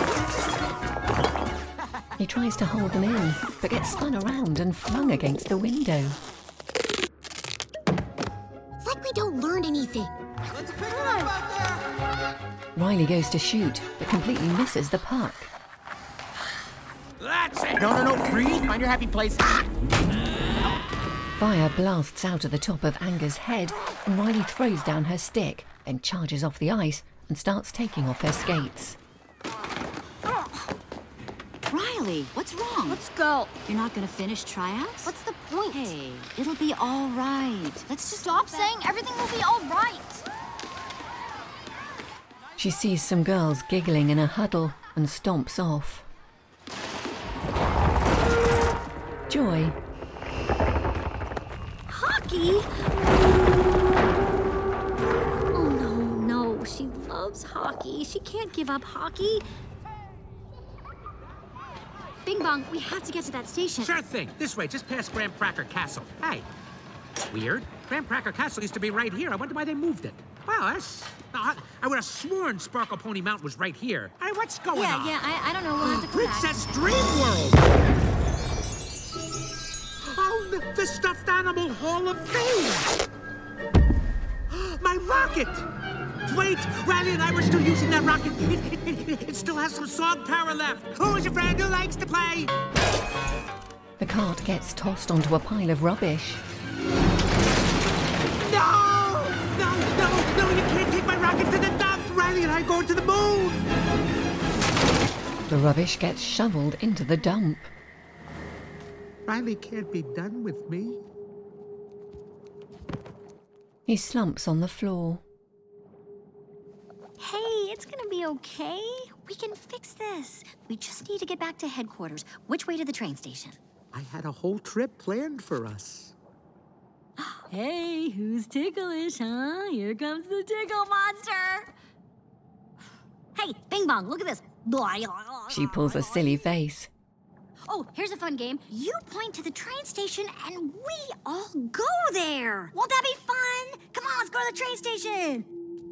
He tries to hold them in, but gets spun around and flung against the window. It's like we don't learn anything. Let's pick it up out there! Riley goes to shoot, but completely misses the puck. That's it! No, no, no, breathe. Find your happy place. Fire blasts out of the top of Anger's head, and Riley throws down her stick, then charges off the ice and starts taking off her skates. Riley, what's wrong? Let's go. You're not gonna finish tryouts? What's the point? Hey, it'll be all right. Let's just Stop saying everything will be all right. She sees some girls giggling in a huddle and stomps off. Joy. Hockey? Oh, no, no. She loves hockey. She can't give up hockey. Bing Bong, we have to get to that station. Sure thing. This way, just past Graham Cracker Castle. Hey. Weird. Graham Cracker Castle used to be right here. I wonder why they moved it. Wow, that's... I, I would have sworn Sparkle Pony Mountain was right here. Hey, what's going yeah, on? Yeah, yeah, I, I don't know. We'll have to come Princess back. Dream World! Oh, the, the Stuffed Animal Hall of Fame! My rocket! Wait, Riley and I were still using that rocket. It, it, it, it still has some song power left. Who's your friend who likes to play? The cart gets tossed onto a pile of rubbish. No! No, no, no, you can't take my rocket to the dump! Riley and I are going to the moon! The rubbish gets shoveled into the dump. Riley can't be done with me. He slumps on the floor. Hey, it's gonna be okay. We can fix this. We just need to get back to headquarters. Which way to the train station? I had a whole trip planned for us. Hey, who's ticklish, huh? Here comes the tickle monster. Hey, Bing Bong, look at this. She pulls a silly face. Oh, here's a fun game. You point to the train station and we all go there. Won't that be fun? Come on, let's go to the train station.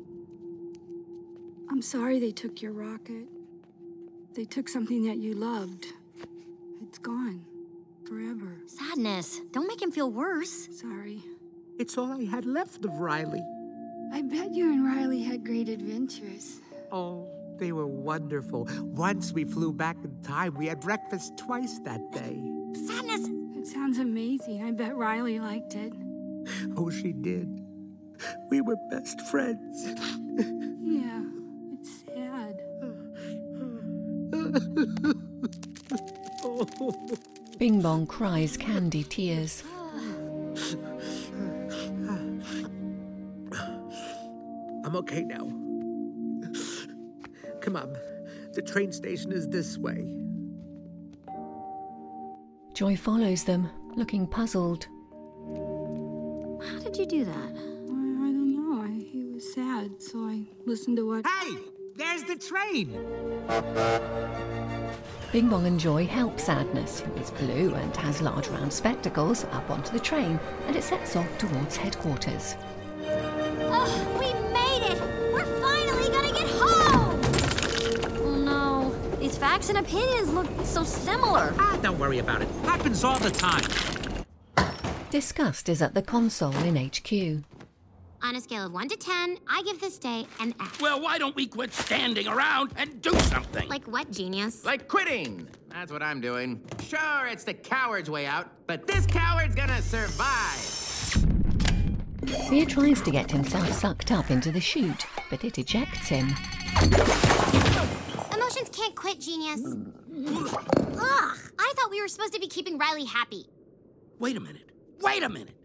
I'm sorry they took your rocket. They took something that you loved. It's gone. Forever. Sadness. Don't make him feel worse. Sorry. It's all I had left of Riley. I bet you and Riley had great adventures. Oh, they were wonderful. Once we flew back in time, we had breakfast twice that day. Sadness. It sounds amazing. I bet Riley liked it. Oh, she did. We were best friends. Yeah, it's sad. Bing Bong cries candy tears. I'm okay now. Come on, the train station is this way. Joy follows them, looking puzzled. How did you do that? I, I don't know. I, he was sad, so I listened to what... Hey! There's the train! Bing Bong and Joy help Sadness, who is blue and has large round spectacles, up onto the train, and it sets off towards headquarters. Oh, we made it! We're finally gonna get home! Oh no, these facts and opinions look so similar. Ah, don't worry about it. Happens all the time. Disgust is at the console in H Q. On a scale of one to ten, I give this day an F. Well, why don't we quit standing around and do something? Like what, genius? Like quitting. That's what I'm doing. Sure, it's the coward's way out, but this coward's gonna survive. He tries to get himself sucked up into the chute, but it ejects him. Emotions can't quit, genius. Ugh, I thought we were supposed to be keeping Riley happy. Wait a minute. Wait a minute.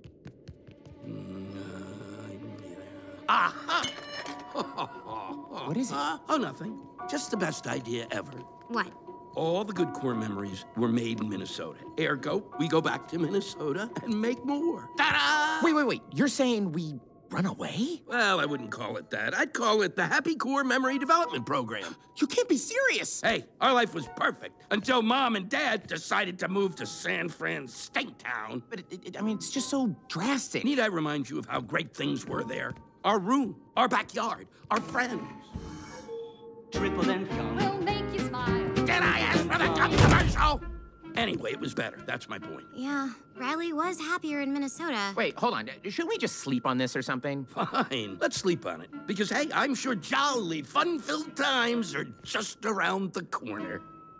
Aha! What is it? Uh, oh, nothing. Just the best idea ever. What? All the good core memories were made in Minnesota. Ergo, we go back to Minnesota and make more. Ta-da! Wait, wait, wait. You're saying we run away? Well, I wouldn't call it that. I'd call it the Happy Core Memory Development Program. You can't be serious. Hey, our life was perfect until Mom and Dad decided to move to San Fran Stinktown. But, it, it, I mean, it's just so drastic. Need I remind you of how great things were there? Our room, our backyard, our friends. Triple and gum. Will make you smile. Did I ask for the gum commercial? Anyway, it was better. That's my point. Yeah, Riley was happier in Minnesota. Wait, hold on. Should we just sleep on this or something? Fine. Let's sleep on it. Because, hey, I'm sure jolly, fun-filled times are just around the corner.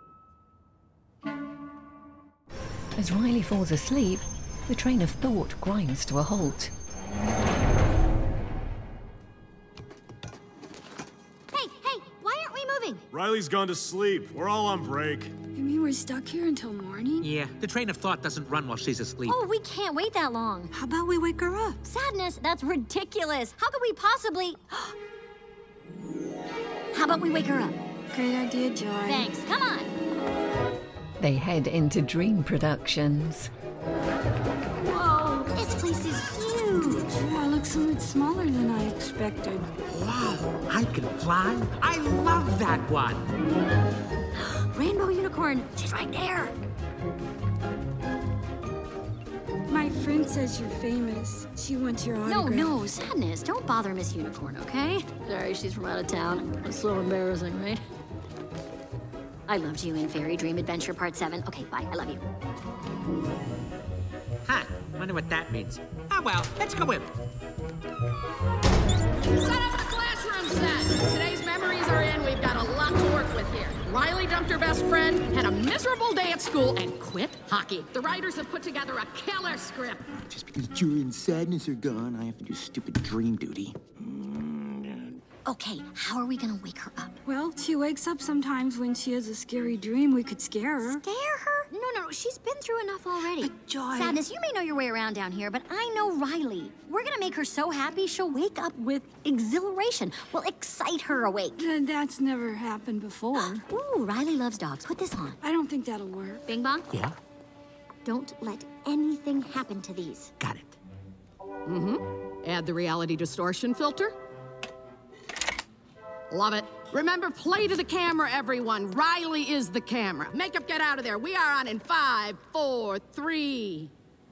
As Riley falls asleep, the train of thought grinds to a halt. Riley's gone to sleep. We're all on break. You mean we're stuck here until morning? Yeah, the train of thought doesn't run while she's asleep. Oh, we can't wait that long. How about we wake her up? Sadness, that's ridiculous. How could we possibly... How about we wake her up? Great idea, Joy. Thanks. Come on. They head into Dream Productions. Whoa, this place is huge. Yeah, it looks so much smaller than I expected. Wow, I can fly. I love that one. Rainbow unicorn. She's right there. My friend says you're famous. She wants your No, autograph. no, Sadness. Don't bother Miss Unicorn, okay? Sorry, she's from out of town. It's so embarrassing, right? I loved you in Fairy Dream Adventure Part seven. Okay, bye. I love you. Huh, wonder what that means. Oh, well, let's go in. Set up the classroom set. Today's memories are in. We've got a lot to work with here. Riley dumped her best friend, had a miserable day at school, and quit hockey. The writers have put together a killer script. Just because Joy and Sadness are gone, I have to do stupid dream duty. Okay, how are we gonna wake her up? Well, she wakes up sometimes when she has a scary dream. We could scare her. Scare her? No, no, no. She's been through enough already. But Joy... Sadness, you may know your way around down here, but I know Riley. We're gonna make her so happy she'll wake up with exhilaration. We'll excite her awake. Uh, that's never happened before. Ooh, Riley loves dogs. Put this on. I don't think that'll work. Bing Bong? Yeah? Don't let anything happen to these. Got it. Mm-hmm. Add the reality distortion filter. Love it. Remember, play to the camera, everyone. Riley is the camera. Makeup, get out of there. We are on in five, four, three.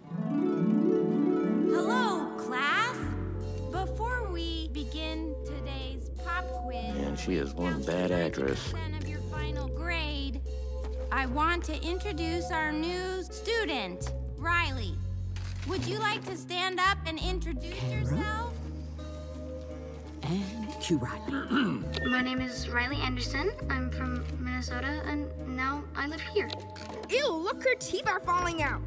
Hello, class. Before we begin today's pop quiz, Man, she is one bad actress. of your final grade, I want to introduce our new student, Riley. Would you like to stand up and introduce yourself? And cue Riley. My name is Riley Anderson. I'm from Minnesota, and now I live here. Ew, look, her teeth are falling out.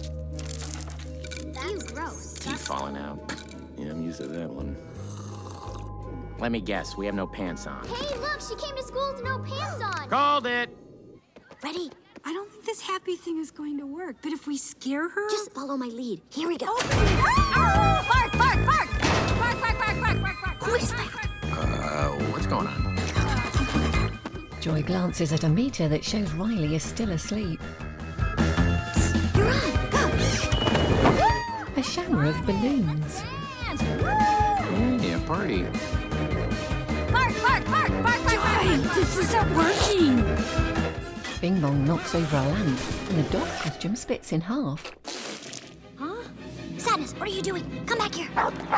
That's gross. Teeth falling out. Yeah, I'm used to that one. Let me guess, we have no pants on. Hey, look, she came to school with no pants on. Called it! Ready? I don't think this happy thing is going to work, but if we scare her... Just follow my lead. Here we go. Open Ah! Bark, bark, bark! Bark, bark, bark, bark, bark, bark. Who is that? Uh, what's going on? Joy glances at a meter that shows Riley is still asleep. You're on. Go. A shower of balloons. Yeah, party. Bark, bark, bark, bark, bark, bark. This isn't working! Bing Bong knocks over a lamp, and the dog costume splits in half. Huh? Sadness, what are you doing? Come back here.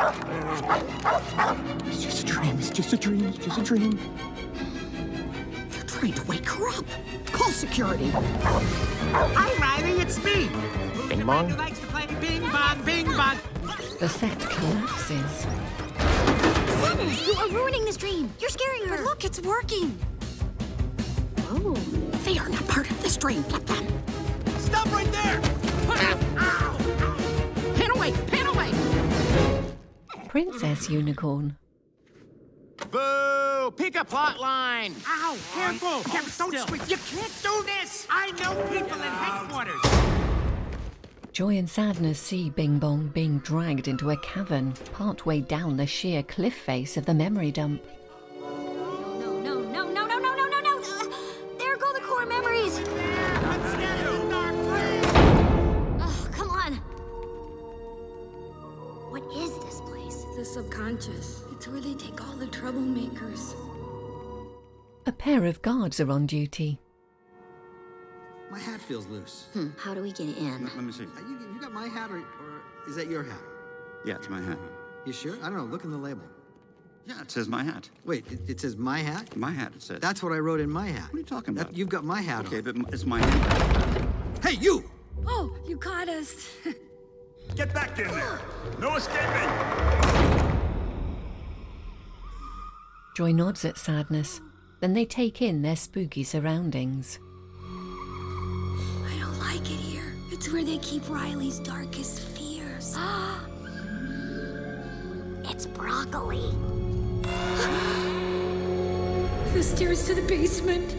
It's just a dream. It's just a dream. It's just a dream. They're trying to wake her up. Call security. Hi, Riley, it's me. Bing Bong? Who likes to play Bing Bong, Bing Bong. The set collapses. Sadness, you are ruining this dream. You're scaring her. But look, it's working. Oh. They are not part of this dream. Let them. Stop right there! Pin away, pin away. Princess Unicorn. Boo! Pick a plot line! Ow, careful. Keep don't swing. You can't do this. I know people in headquarters. Joy and Sadness see Bing Bong being dragged into a cavern partway down the sheer cliff face of the memory dump. No, no, no, no, no, no, no, no, no. Uh, there go the core memories. Oh, come on. What is this place? The subconscious. It's where they take all the troublemakers. A pair of guards are on duty. My hat feels loose. Hmm, how do we get in? Let me see. Uh, you, you got my hat, or, or is that your hat? Yeah, it's my hat. You sure? I don't know. Look in the label. Yeah, it says my hat. Wait, it, it says my hat? My hat, it says. That's what I wrote in my hat. What are you talking about? That, you've got my hat Okay, on. but m- it's my hat. Hey, you! Oh, you caught us. Get back in there! No escaping! Joy nods at Sadness. Then they take in their spooky surroundings. I don't like it here. It's where they keep Riley's darkest fears. It's broccoli. The stairs to the basement.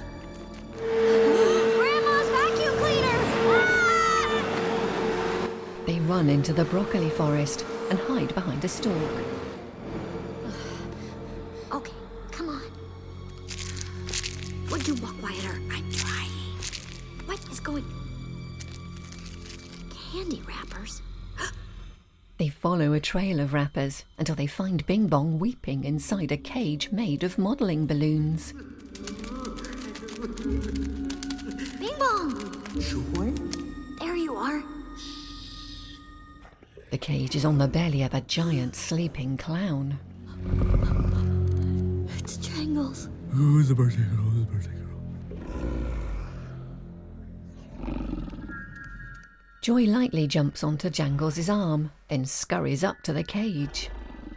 Grandma's vacuum cleaner! Ah! They run into the broccoli forest and hide behind a stalk. Okay, come on. Could you walk quieter? I'm trying. What is going... Candy wrappers? They follow a trail of wrappers until they find Bing Bong weeping inside a cage made of modelling balloons. Bing Bong! Joy? There you are. The cage is on the belly of a giant sleeping clown. It's Jangles. Who's the birthday girl? Who's the birthday girl? Joy lightly jumps onto Jangles' arm, then scurries up to the cage.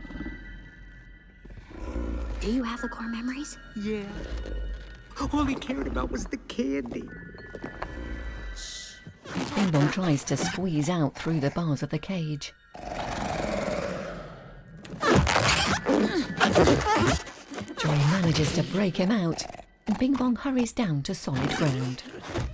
Do you have the core memories? Yeah. All he cared about was the candy. Bing Bong tries to squeeze out through the bars of the cage. Joy manages to break him out, and Bing Bong hurries down to solid ground.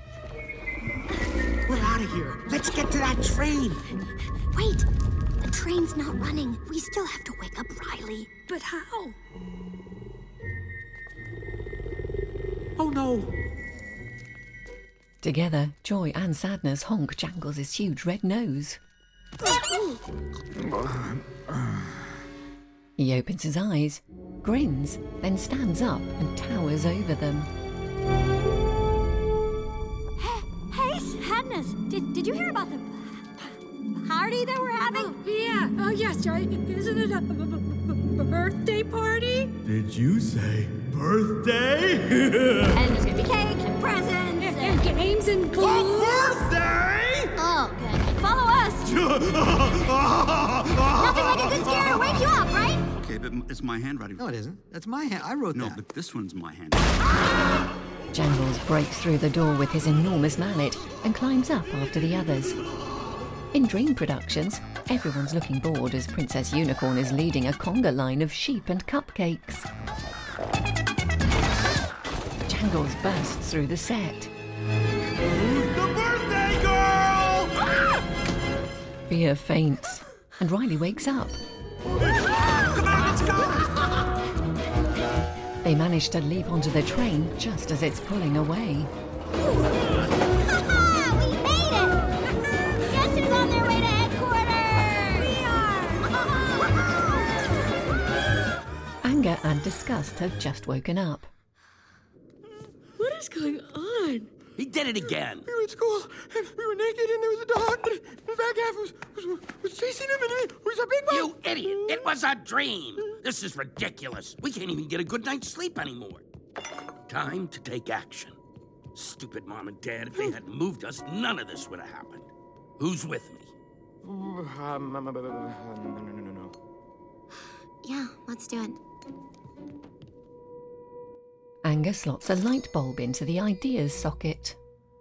We're out of here. Let's get to that train. Wait, the train's not running. We still have to wake up Riley. But how? Oh no. Together, Joy and Sadness honk Jangles' huge red nose. He opens his eyes, grins, then stands up and towers over them. Hey, Sadness, did, did you hear about the party that we're having? Oh, yeah. Oh, yes, Joy. Isn't it a b- b- b- birthday party? Did you say birthday? And there's gonna be cake and presents and, and games and balloons. Birthday? Oh, good. Follow us. Nothing like a good scare to wake you up, right? Okay, but it's my handwriting. No, it isn't. That's my hand. I wrote no, that. No, but this one's my hand. Jangles breaks through the door with his enormous mallet and climbs up after the others. In Dream Productions, everyone's looking bored as Princess Unicorn is leading a conga line of sheep and cupcakes. Jangles bursts through the set. Who's the birthday girl? Fear faints, and Riley wakes up. Come on, let's go! They manage to leap onto the train just as it's pulling away. We made it! Guess who's on their way to headquarters? We are! Anger and disgust have just woken up. What is going on? He did it again. We were at school, and we were naked, and there was a dog, and the back half was, was, was chasing him, and it was a big one. You idiot! It was a dream! This is ridiculous. We can't even get a good night's sleep anymore. Time to take action. Stupid mom and dad, if they hadn't moved us, none of this would have happened. Who's with me? Um, no, no, no, no. Yeah, let's do it. Anger slots a light bulb into the ideas socket.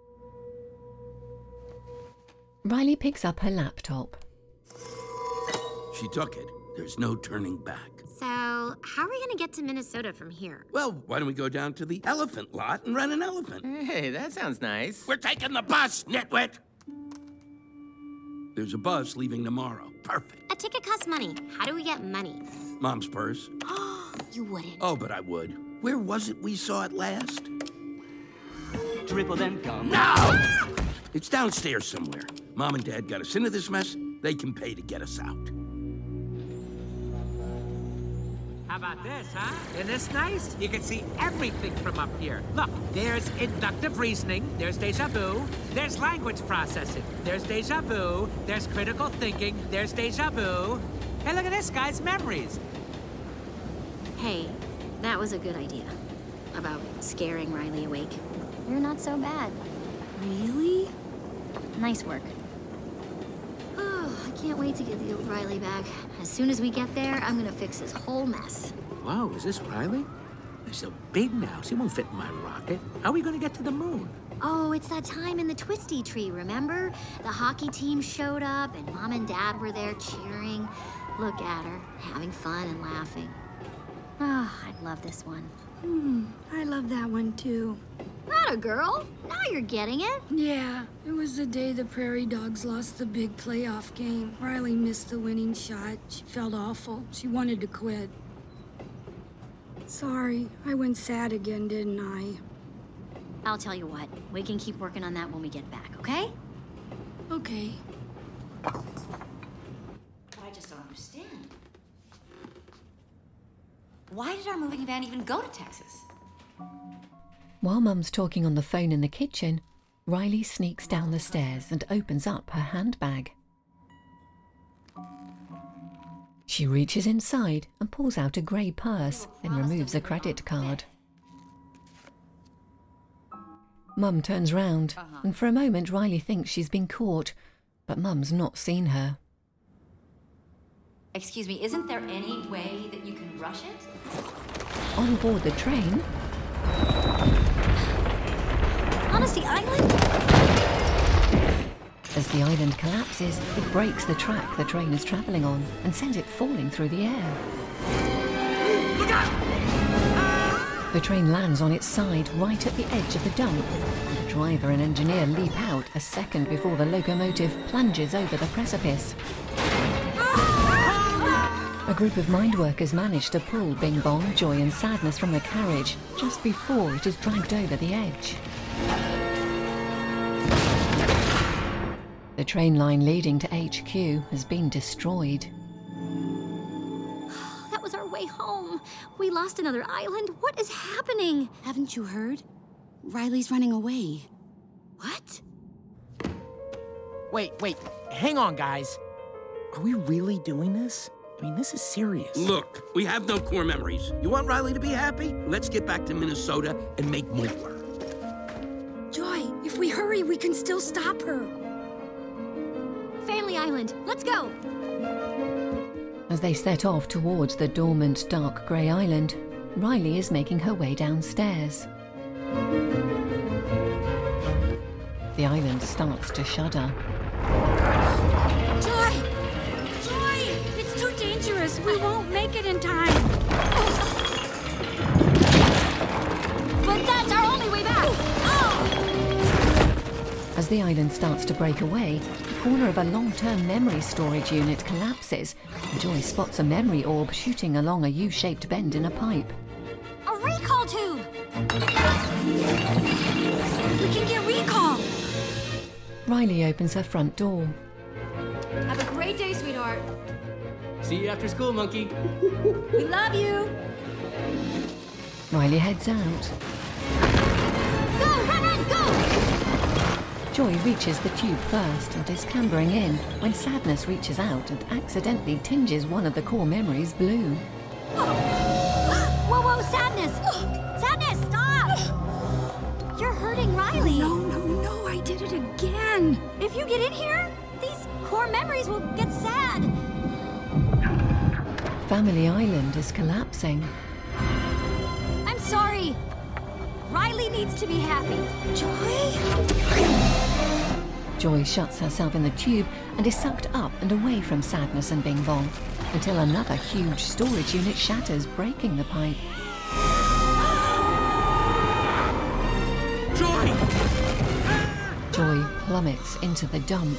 Riley picks up her laptop. She took it. There's no turning back. So, how are we gonna get to Minnesota from here? Well, why don't we go down to the elephant lot and rent an elephant? Hey, that sounds nice. We're taking the bus, nitwit! There's a bus leaving tomorrow. Perfect. A ticket costs money. How do we get money? Mom's purse. You wouldn't. Oh, but I would. Where was it we saw it last? Triple them gum. No! It's downstairs somewhere. Mom and Dad got us into this mess. They can pay to get us out. How about this, huh? Isn't this nice? You can see everything from up here. Look, there's inductive reasoning, there's deja vu, there's language processing, there's deja vu, there's critical thinking, there's deja vu. Hey, look at this, guys, memories. Hey, that was a good idea. About scaring Riley awake. You're not so bad. Really? Nice work. Oh, I can't wait to get the old Riley back. As soon as we get there, I'm gonna fix his whole mess. Whoa, is this Riley? They're so big now, so he won't fit in my rocket. How are we gonna get to the moon? Oh, it's that time in the Twisty Tree, remember? The hockey team showed up, and Mom and Dad were there cheering. Look at her, having fun and laughing. Ah, oh, I love this one. Hmm, I love that one too. Not a girl. Now you're getting it. Yeah, it was the day the Prairie Dogs lost the big playoff game. Riley missed the winning shot. She felt awful. She wanted to quit. Sorry, I went sad again, didn't I? I'll tell you what, we can keep working on that when we get back, okay? Okay. But I just don't understand. Why did our moving van even go to Texas? While Mum's talking on the phone in the kitchen, Riley sneaks down the stairs and opens up her handbag. She reaches inside and pulls out a grey purse, then removes a credit card. Mum turns round, and for a moment Riley thinks she's been caught, but Mum's not seen her. Excuse me, isn't there any way that you can rush it? On board the train... Honesty Island? As the island collapses, it breaks the track the train is travelling on and sends it falling through the air. Look out! The train lands on its side right at the edge of the dump. The driver and engineer leap out a second before the locomotive plunges over the precipice. A group of mind workers manage to pull Bing Bong, Joy and Sadness from the carriage just before it is dragged over the edge. The train line leading to H Q has been destroyed. That was our way home. We lost another island. What is happening? Haven't you heard? Riley's running away. What? Wait, wait. Hang on, guys. Are we really doing this? I mean, this is serious. Look, we have no core memories. You want Riley to be happy? Let's get back to Minnesota and make more. Joy, if we hurry, we can still stop her. Family Island, let's go! As they set off towards the dormant, dark grey island, Riley is making her way downstairs. The island starts to shudder. Joy! Joy! It's too dangerous. We won't make it in time. But that's our only way back! Oh! As the island starts to break away, the corner of a long-term memory storage unit collapses, and Joy spots a memory orb shooting along a U-shaped bend in a pipe. A recall tube! We can get recall! Riley opens her front door. Have a great day, sweetheart. See you after school, monkey. We love you. Riley heads out. Go, run, run, go! Joy reaches the tube first and is clambering in when Sadness reaches out and accidentally tinges one of the core memories blue. Whoa, whoa, Sadness! Sadness, stop! You're hurting Riley. No, no, no, I did it again. If you get in here, these core memories will get sad. Family Island is collapsing. I'm sorry. Riley needs to be happy. Joy? Joy shuts herself in the tube and is sucked up and away from Sadness and Bing Bong until another huge storage unit shatters, breaking the pipe. Joy! Joy plummets into the dump.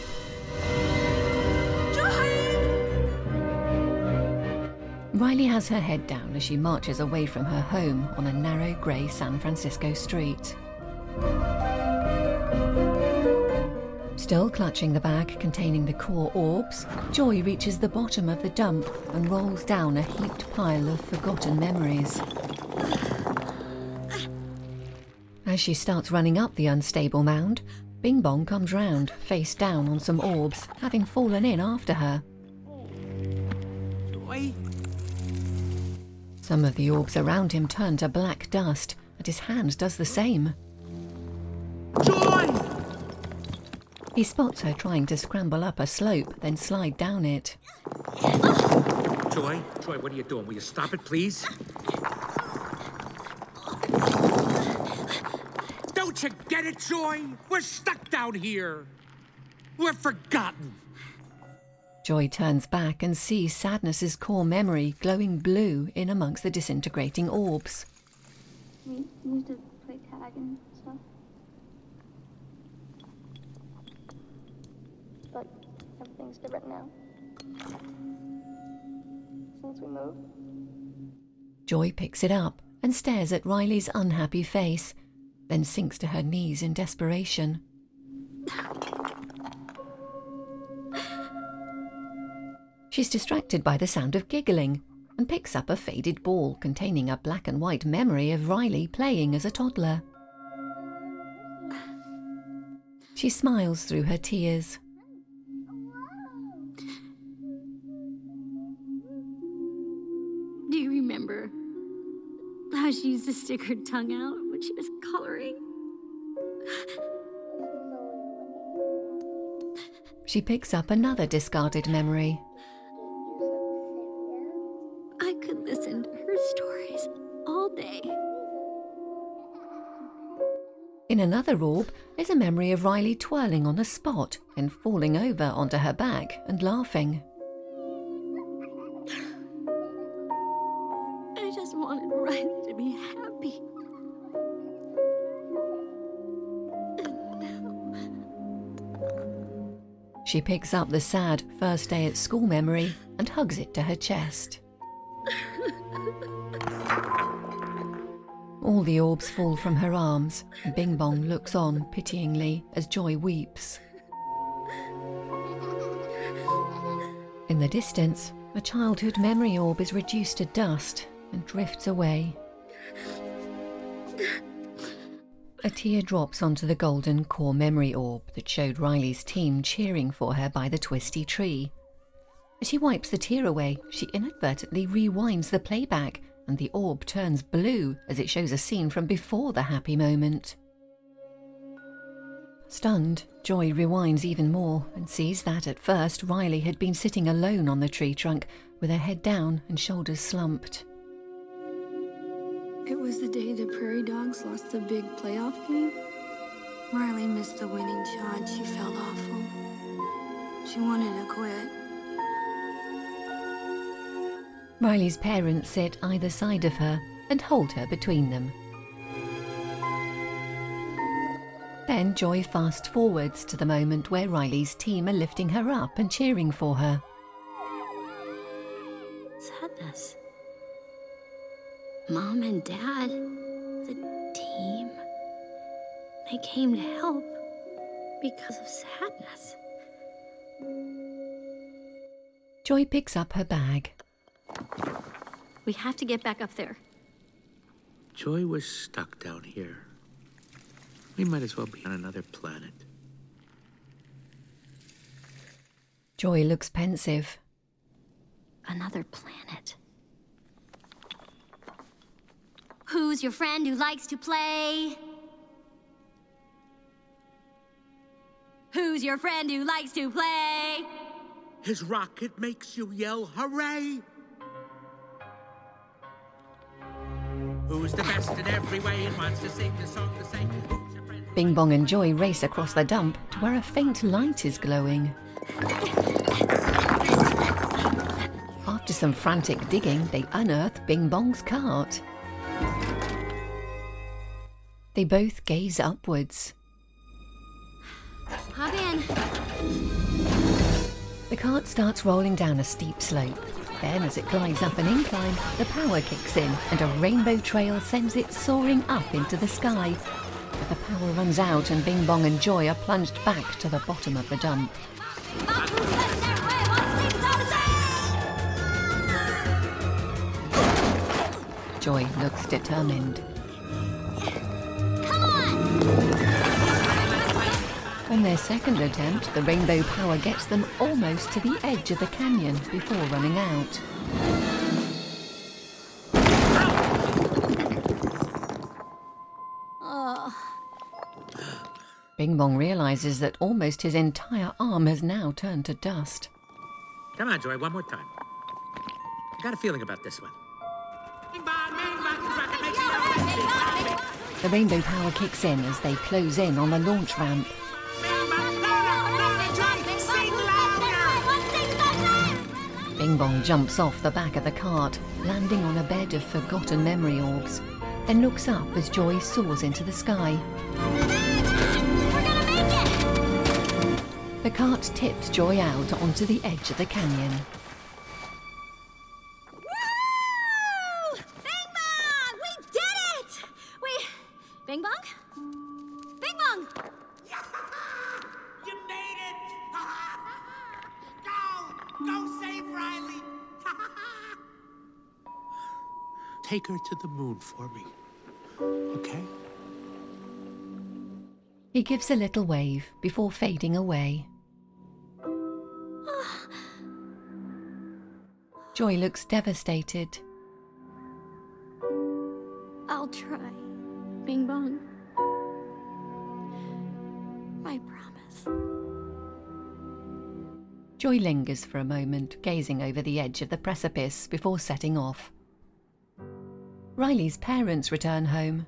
Riley has her head down as she marches away from her home on a narrow grey San Francisco street. Still clutching the bag containing the core orbs, Joy reaches the bottom of the dump and rolls down a heaped pile of forgotten memories. As she starts running up the unstable mound, Bing Bong comes round, face down on some orbs, having fallen in after her. Joy? Some of the orbs around him turn to black dust, and his hand does the same. Joy! He spots her trying to scramble up a slope, then slide down it. Joy, Joy, what are you doing? Will you stop it, please? Don't you get it, Joy? We're stuck down here. We're forgotten. Joy turns back and sees Sadness's core memory glowing blue in amongst the disintegrating orbs. We used to play tag and stuff. But everything's different now. Since we moved. Joy picks it up and stares at Riley's unhappy face. then sinks to her knees in desperation. She's distracted by the sound of giggling and picks up a faded ball containing a black and white memory of Riley playing as a toddler. She smiles through her tears. Do you remember how she used to stick her tongue out when she was coloring? She picks up another discarded memory. I could listen to her stories all day. In another orb is a memory of Riley twirling on a spot and falling over onto her back and laughing. I just wanted Riley to be happy. She picks up the sad first day at school memory and hugs it to her chest. All the orbs fall from her arms, and Bing Bong looks on pityingly as Joy weeps. In the distance, a childhood memory orb is reduced to dust and drifts away. A tear drops onto the golden core memory orb that showed Riley's team cheering for her by the twisty tree. As she wipes the tear away, she inadvertently rewinds the playback, and the orb turns blue as it shows a scene from before the happy moment. Stunned, Joy rewinds even more and sees that at first Riley had been sitting alone on the tree trunk with her head down and shoulders slumped. It was the day the Prairie Dogs lost the big playoff game. Riley missed the winning shot. She felt awful. She wanted to quit. Riley's parents sit either side of her and hold her between them. Then Joy fast forwards to the moment where Riley's team are lifting her up and cheering for her. Sadness. Mom and Dad, the team, they came to help because of sadness. Joy picks up her bag. We have to get back up there. Joy was stuck down here. We might as well be on another planet. Joy looks pensive. Another planet. Who's your friend who likes to play? Who's your friend who likes to play? His rocket makes you yell, hooray! Who's the best in every way and wants to sing the song to say? Who's your friend? Bing Bong and Joy race across the dump to where a faint light is glowing. After some frantic digging, they unearth Bing Bong's cart. They both gaze upwards. Hop in. The cart starts rolling down a steep slope. Then, as it glides up an incline, the power kicks in and a rainbow trail sends it soaring up into the sky. But the power runs out and Bing Bong and Joy are plunged back to the bottom of the dump. Joy looks determined. Come on! On their second attempt, the rainbow power gets them almost to the edge of the canyon before running out. Oh. Bing Bong realizes that almost his entire arm has now turned to dust. Come on, Joy, one more time. I got a feeling about this one. The rainbow power kicks in as they close in on the launch ramp. Bing Bong jumps off the back of the cart, landing on a bed of forgotten memory orbs, then looks up as Joy soars into the sky. We're gonna make it! The cart tips Joy out onto the edge of the canyon. Woo! Bing Bong! We did it! We... Bing Bong? take her to the moon for me. Okay? He gives a little wave before fading away. Joy looks devastated. I'll try. Bing bong. I promise. Joy lingers for a moment, gazing over the edge of the precipice before setting off. Riley's parents return home.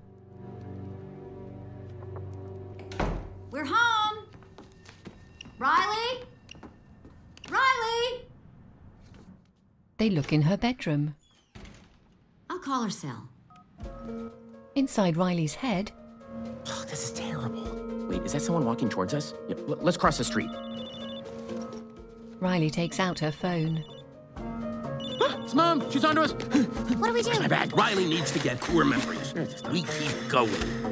We're home! Riley? Riley! They look in her bedroom. I'll call her Sal. Inside Riley's head... Oh, this is terrible. Wait, is that someone walking towards us? Yeah, l- let's cross the street. Riley takes out her phone. It's Mom! She's onto us! What do we do? Where's my bag? Riley needs to get core memories. We keep going.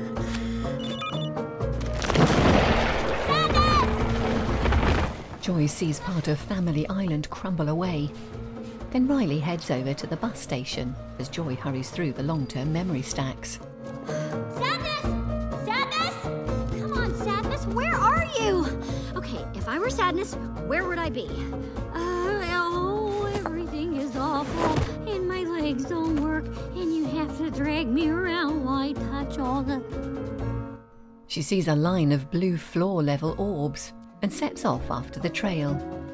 Joy sees part of Family Island crumble away. Then Riley heads over to the bus station as Joy hurries through the long-term memory stacks. Sadness! Sadness! Come on, Sadness, where are you? Okay, if I were Sadness, where would I be? Uh, oh, everything is awful, and my legs don't work, and you have to drag me around while I touch all the... She sees a line of blue floor-level orbs and sets off after the trail.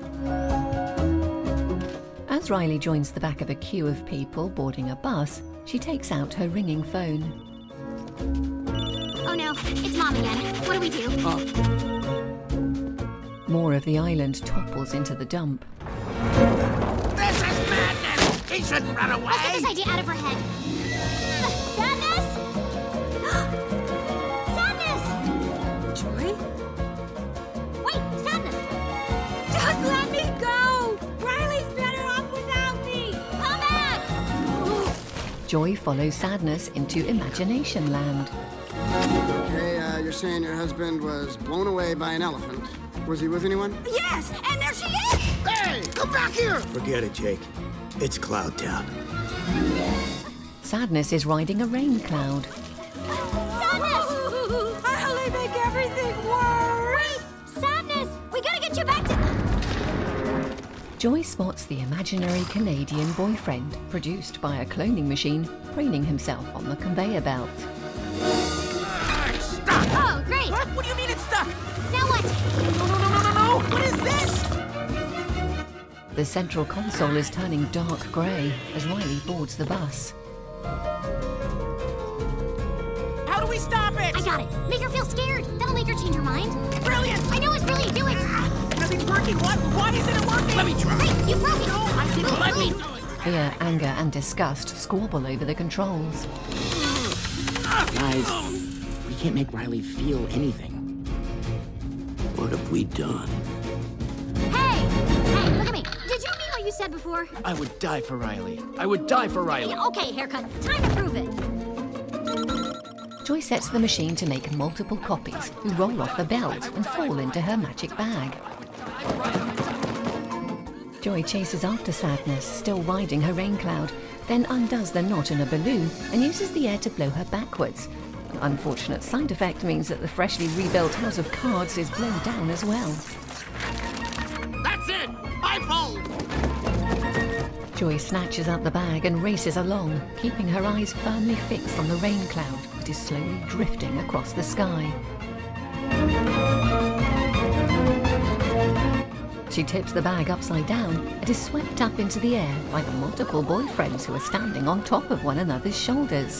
As Riley joins the back of a queue of people boarding a bus, she takes out her ringing phone. Oh no, it's Mom again. What do we do? Oh. More of the island topples into the dump. This is madness! He shouldn't run away! Let's get this idea out of her head. Sadness? Sadness! Joy? Wait, Sadness! Just let me go! Riley's better off without me! Come back! Joy follows Sadness into Imagination Land. Okay, uh, you're saying your husband was blown away by an elephant. Was he with anyone? Yes, and there she is! Hey, come back here! Forget it, Jake. It's Cloud Town. Sadness is riding a rain cloud. Sadness! I'll only make everything worse! Wait! Sadness! We gotta get you back to... Joy spots the imaginary Canadian boyfriend, produced by a cloning machine, preening himself on the conveyor belt. Stuck! Oh, great! What? What do you mean it's stuck? Now what? No, no, no, no, no, no! What is this? The central console is turning dark grey as Riley boards the bus. How do we stop it? I got it. Make her feel scared. That'll make her change her mind. Brilliant! I know it's brilliant. Do it. Nothing's working. What? Why isn't it working? Let me try. Hey, you broke it. No, I didn't. Let me do it. Fear, anger and disgust squabble over the controls. Guys, we can't make Riley feel anything. What have we done? Hey! Hey, look at me. Did you mean what you said before? I would die for Riley. I would die for Riley. Yeah, okay, haircut. Time to prove it. Joy sets the machine to make multiple copies who roll off the belt and fall into her magic bag. Joy chases after Sadness, still riding her rain cloud, then undoes the knot in a balloon and uses the air to blow her backwards. An unfortunate side effect means that the freshly rebuilt House of Cards is blown down as well. That's it! I fold! Joy snatches out the bag and races along, keeping her eyes firmly fixed on the rain cloud that is slowly drifting across the sky. She tips the bag upside down and is swept up into the air by the multiple boyfriends who are standing on top of one another's shoulders.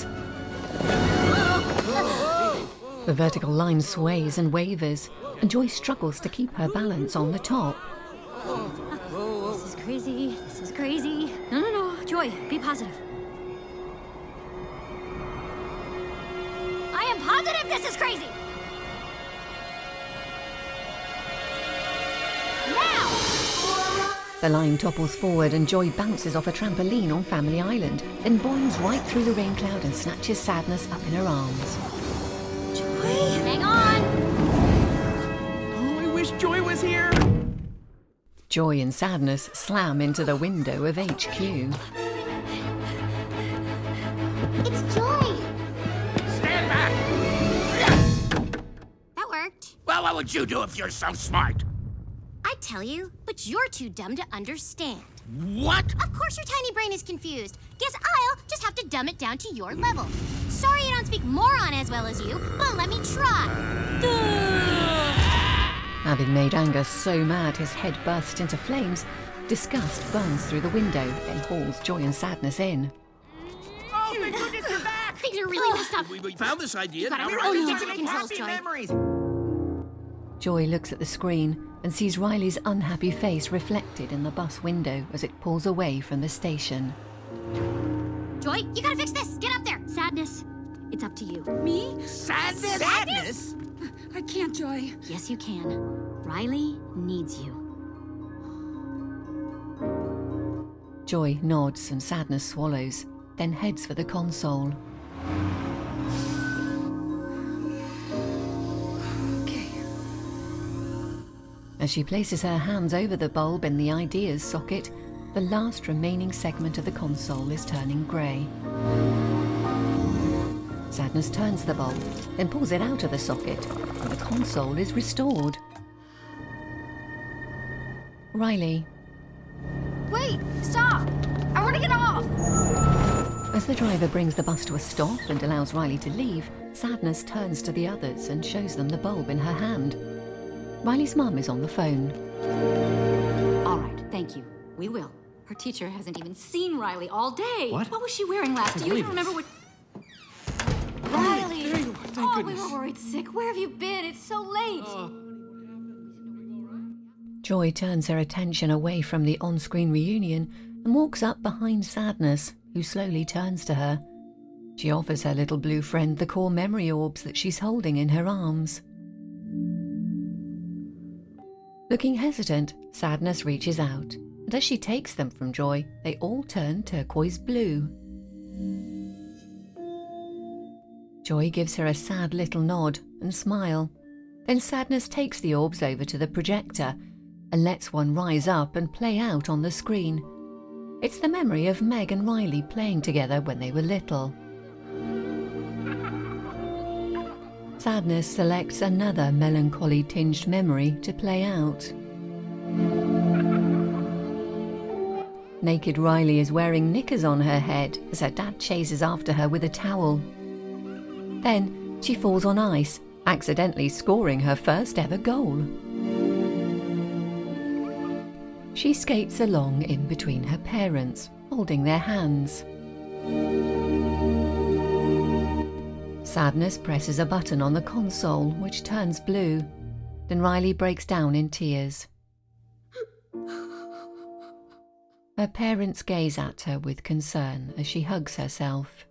The vertical line sways and wavers, and Joy struggles to keep her balance on the top. This is crazy. This is crazy. No, no, no. Joy, be positive. I am positive this is crazy. Now! The line topples forward and Joy bounces off a trampoline on Family Island, then boings right through the rain cloud and snatches Sadness up in her arms. Joy! Hang on! Oh, I wish Joy was here. Joy and Sadness slam into the window of H Q. It's Joy! Stand back! That worked. Well, what would you do if you're so smart? I'd tell you, but you're too dumb to understand. What? Of course your tiny brain is confused. Guess I'll just have to dumb it down to your level. Sorry you don't speak moron as well as you, but let me try. Having made Angus so mad his head burst into flames, disgust burns through the window and hauls Joy and Sadness in. Oh, thank goodness you're back! Things are really messed up. We, we found this idea. You gotta now really we're get to the controls, Joy. memories. Joy looks at the screen and sees Riley's unhappy face reflected in the bus window as it pulls away from the station. Joy, you gotta fix this. Get up there. Sadness, it's up to you. Me? Sadness? Sadness? I can't, Joy. Yes, you can. Riley needs you. Joy nods and Sadness swallows, then heads for the console. Okay. As she places her hands over the bulb in the Ideas socket, the last remaining segment of the console is turning grey. Sadness turns the bulb, then pulls it out of the socket, and the console is restored. Riley. Wait! Stop! I want to get off! As the driver brings the bus to a stop and allows Riley to leave, Sadness turns to the others and shows them the bulb in her hand. Riley's mum is on the phone. All right, thank you. We will. Her teacher hasn't even seen Riley all day. What? What was she wearing last? Do you even remember what... Riley! There you are, thank oh, goodness. we were worried sick. Where have you been? It's so late. Oh. Joy turns her attention away from the on-screen reunion and walks up behind Sadness, who slowly turns to her. She offers her little blue friend the core memory orbs that she's holding in her arms. Looking hesitant, Sadness reaches out, and as she takes them from Joy, they all turn turquoise blue. Joy gives her a sad little nod and smile. Then Sadness takes the orbs over to the projector and lets one rise up and play out on the screen. It's the memory of Meg and Riley playing together when they were little. Sadness selects another melancholy-tinged memory to play out. Naked Riley is wearing knickers on her head as her dad chases after her with a towel. Then she falls on ice, accidentally scoring her first ever goal. She skates along in between her parents, holding their hands. Sadness presses a button on the console, which turns blue. Then Riley breaks down in tears. Her parents gaze at her with concern as she hugs herself.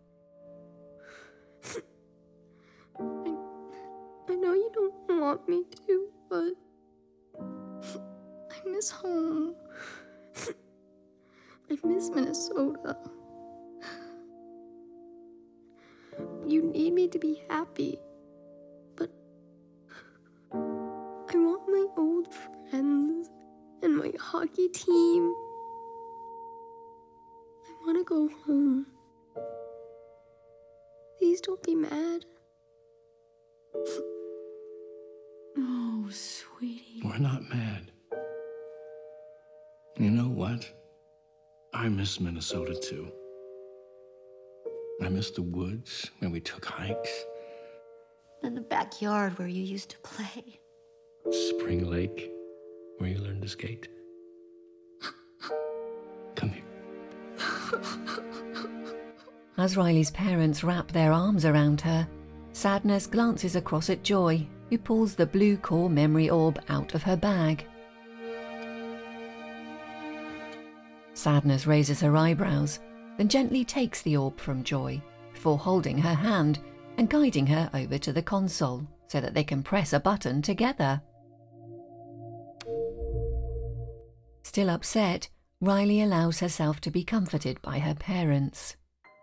I, I know you don't want me to, but I miss home. I miss Minnesota. You need me to be happy, but I want my old friends and my hockey team. I want to go home. Please don't be mad. Oh, sweetie. We're not mad. You know what? I miss Minnesota too. I miss the woods where we took hikes. And the backyard where you used to play. Spring Lake, where you learned to skate. Come here. As Riley's parents wrap their arms around her, Sadness glances across at Joy, who pulls the blue core memory orb out of her bag. Sadness raises her eyebrows, then gently takes the orb from Joy, before holding her hand and guiding her over to the console so that they can press a button together. Still upset, Riley allows herself to be comforted by her parents.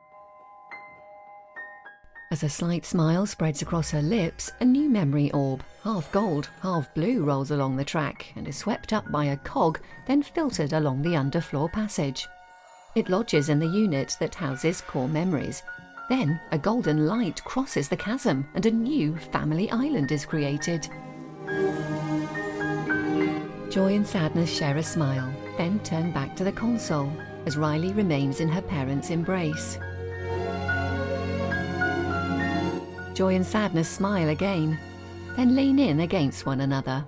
As a slight smile spreads across her lips, a new memory orb, half gold, half blue, rolls along the track and is swept up by a cog, then filtered along the underfloor passage. It lodges in the unit that houses core memories, Then a golden light crosses the chasm and a new family island is created. Joy and sadness share a smile, then turn back to the console as Riley remains in her parents' embrace. Joy and sadness smile again, then lean in against one another.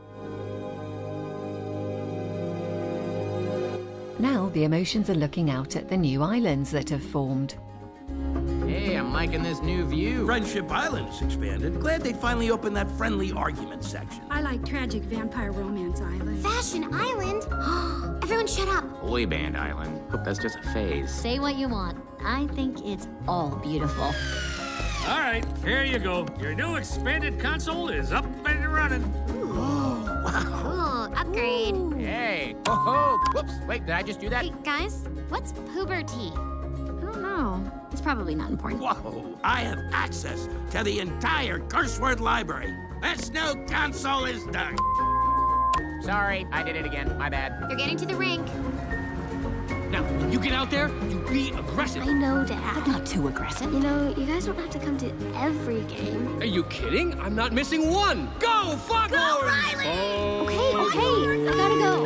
Now the emotions are looking out at the new islands that have formed. Hey, I'm liking this new view. Friendship Island's expanded. Glad they finally opened that friendly argument section. I like Tragic Vampire Romance Island. Fashion Island? Everyone shut up. Boy Band Island. Hope that's just a phase. Say what you want. I think it's all beautiful. All right, here you go. Your new expanded console is up and running. Ooh, wow. Cool, upgrade. Hey, oh, ho. Whoops, wait, did I just do that? Hey, guys, what's puberty? I don't know. It's probably not important. Whoa, I have access to the entire curse word library. This new console is done. Sorry, I did it again. My bad. You're getting to the rink. Now, when you get out there, you be aggressive. I know, Dad. But not too aggressive. You know, you guys don't have to come to every game. Are you kidding? I'm not missing one. Go, Foghorn! Go, Riley! Oh. Okay, okay, I gotta go.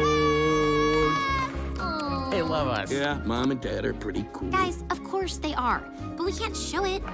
Oh. They love us. Yeah, Mom and Dad are pretty cool. Guys, of course they are, but we can't show it.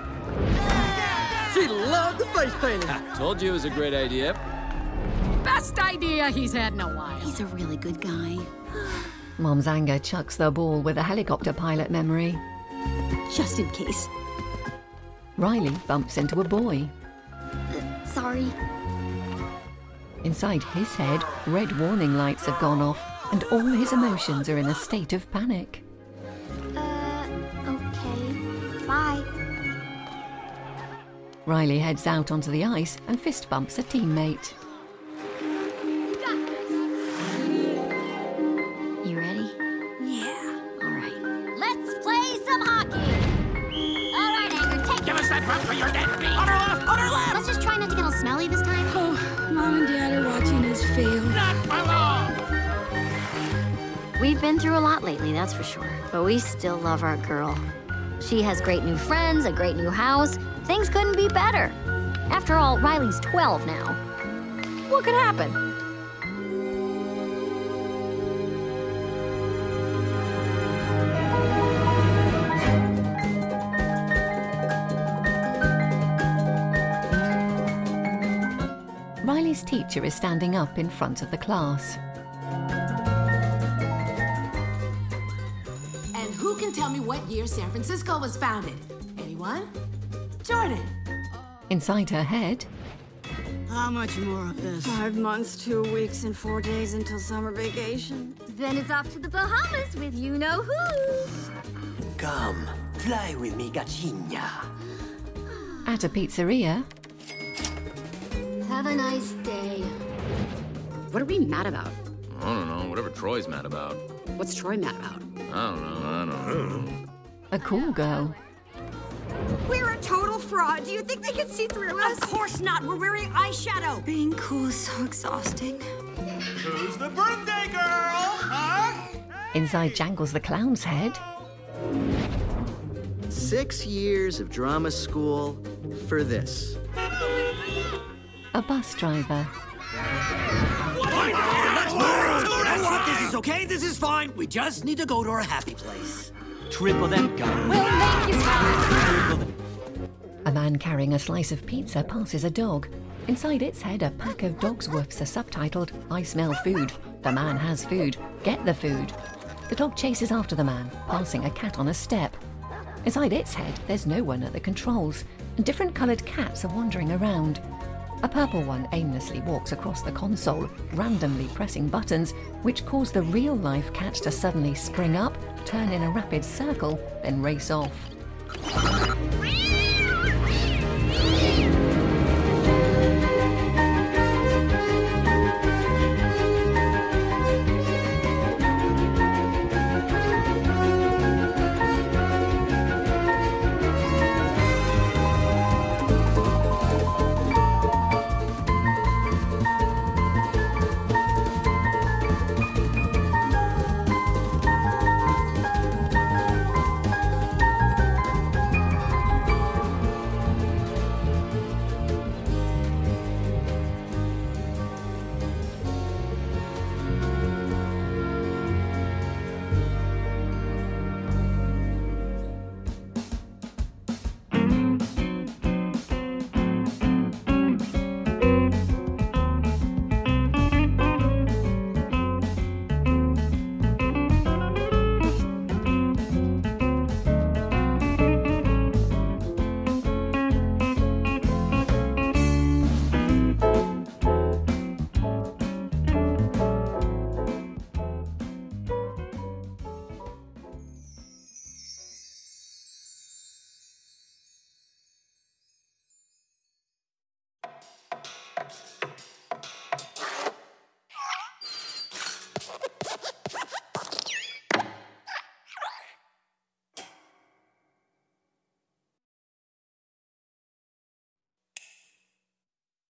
She loved the face painting. Told you it was a great idea. Best idea he's had in a while. He's a really good guy. Mom's anger chucks the ball with a helicopter pilot memory. Just in case. Riley bumps into a boy. Uh, sorry. Inside his head, red warning lights have gone off, and all his emotions are in a state of panic. Uh, okay. Bye. Riley heads out onto the ice and fist bumps a teammate. You ready? Yeah. All right. Let's play some hockey. All right, Anger, take Give us that bump for your dead feet. On our left, on our left. Let's just try not to get all smelly this time. Oh, Mom and Dad are watching us fail. Not for long. We've been through a lot lately, that's for sure. But we still love our girl. She has great new friends, a great new house. Things couldn't be better. After all, Riley's twelve now. What could happen? Riley's teacher is standing up in front of the class. And who can tell me what year San Francisco was founded? Anyone? Jordan. Inside her head, how much more of this? Five months, two weeks, and four days until summer vacation. Then it's off to the Bahamas with you-know-who. Come, fly with me, Gachinha. At a pizzeria, Have a nice day. What are we mad about? I don't know, whatever Troy's mad about. What's Troy mad about? I don't know, I don't know. a cool girl. We're a total fraud. Do you think they can see through us? Of course not. We're wearing eyeshadow. Being cool is so exhausting. Who's the birthday girl? Huh? Inside Jangles the Clown's head, Six years of drama school for this. a bus driver. Let's move! That's what this is, okay? This is fine. We just need to go to our happy place. Triple them guns. We'll make you stop. A man carrying a slice of pizza passes a dog. Inside its head, a pack of dog's woofs are subtitled, I smell food. The man has food. Get the food. The dog chases after the man, passing a cat on a step. Inside its head, there's no one at the controls, and different coloured cats are wandering around. A purple one aimlessly walks across the console, randomly pressing buttons, which cause the real-life cat to suddenly spring up, turn in a rapid circle, then race off.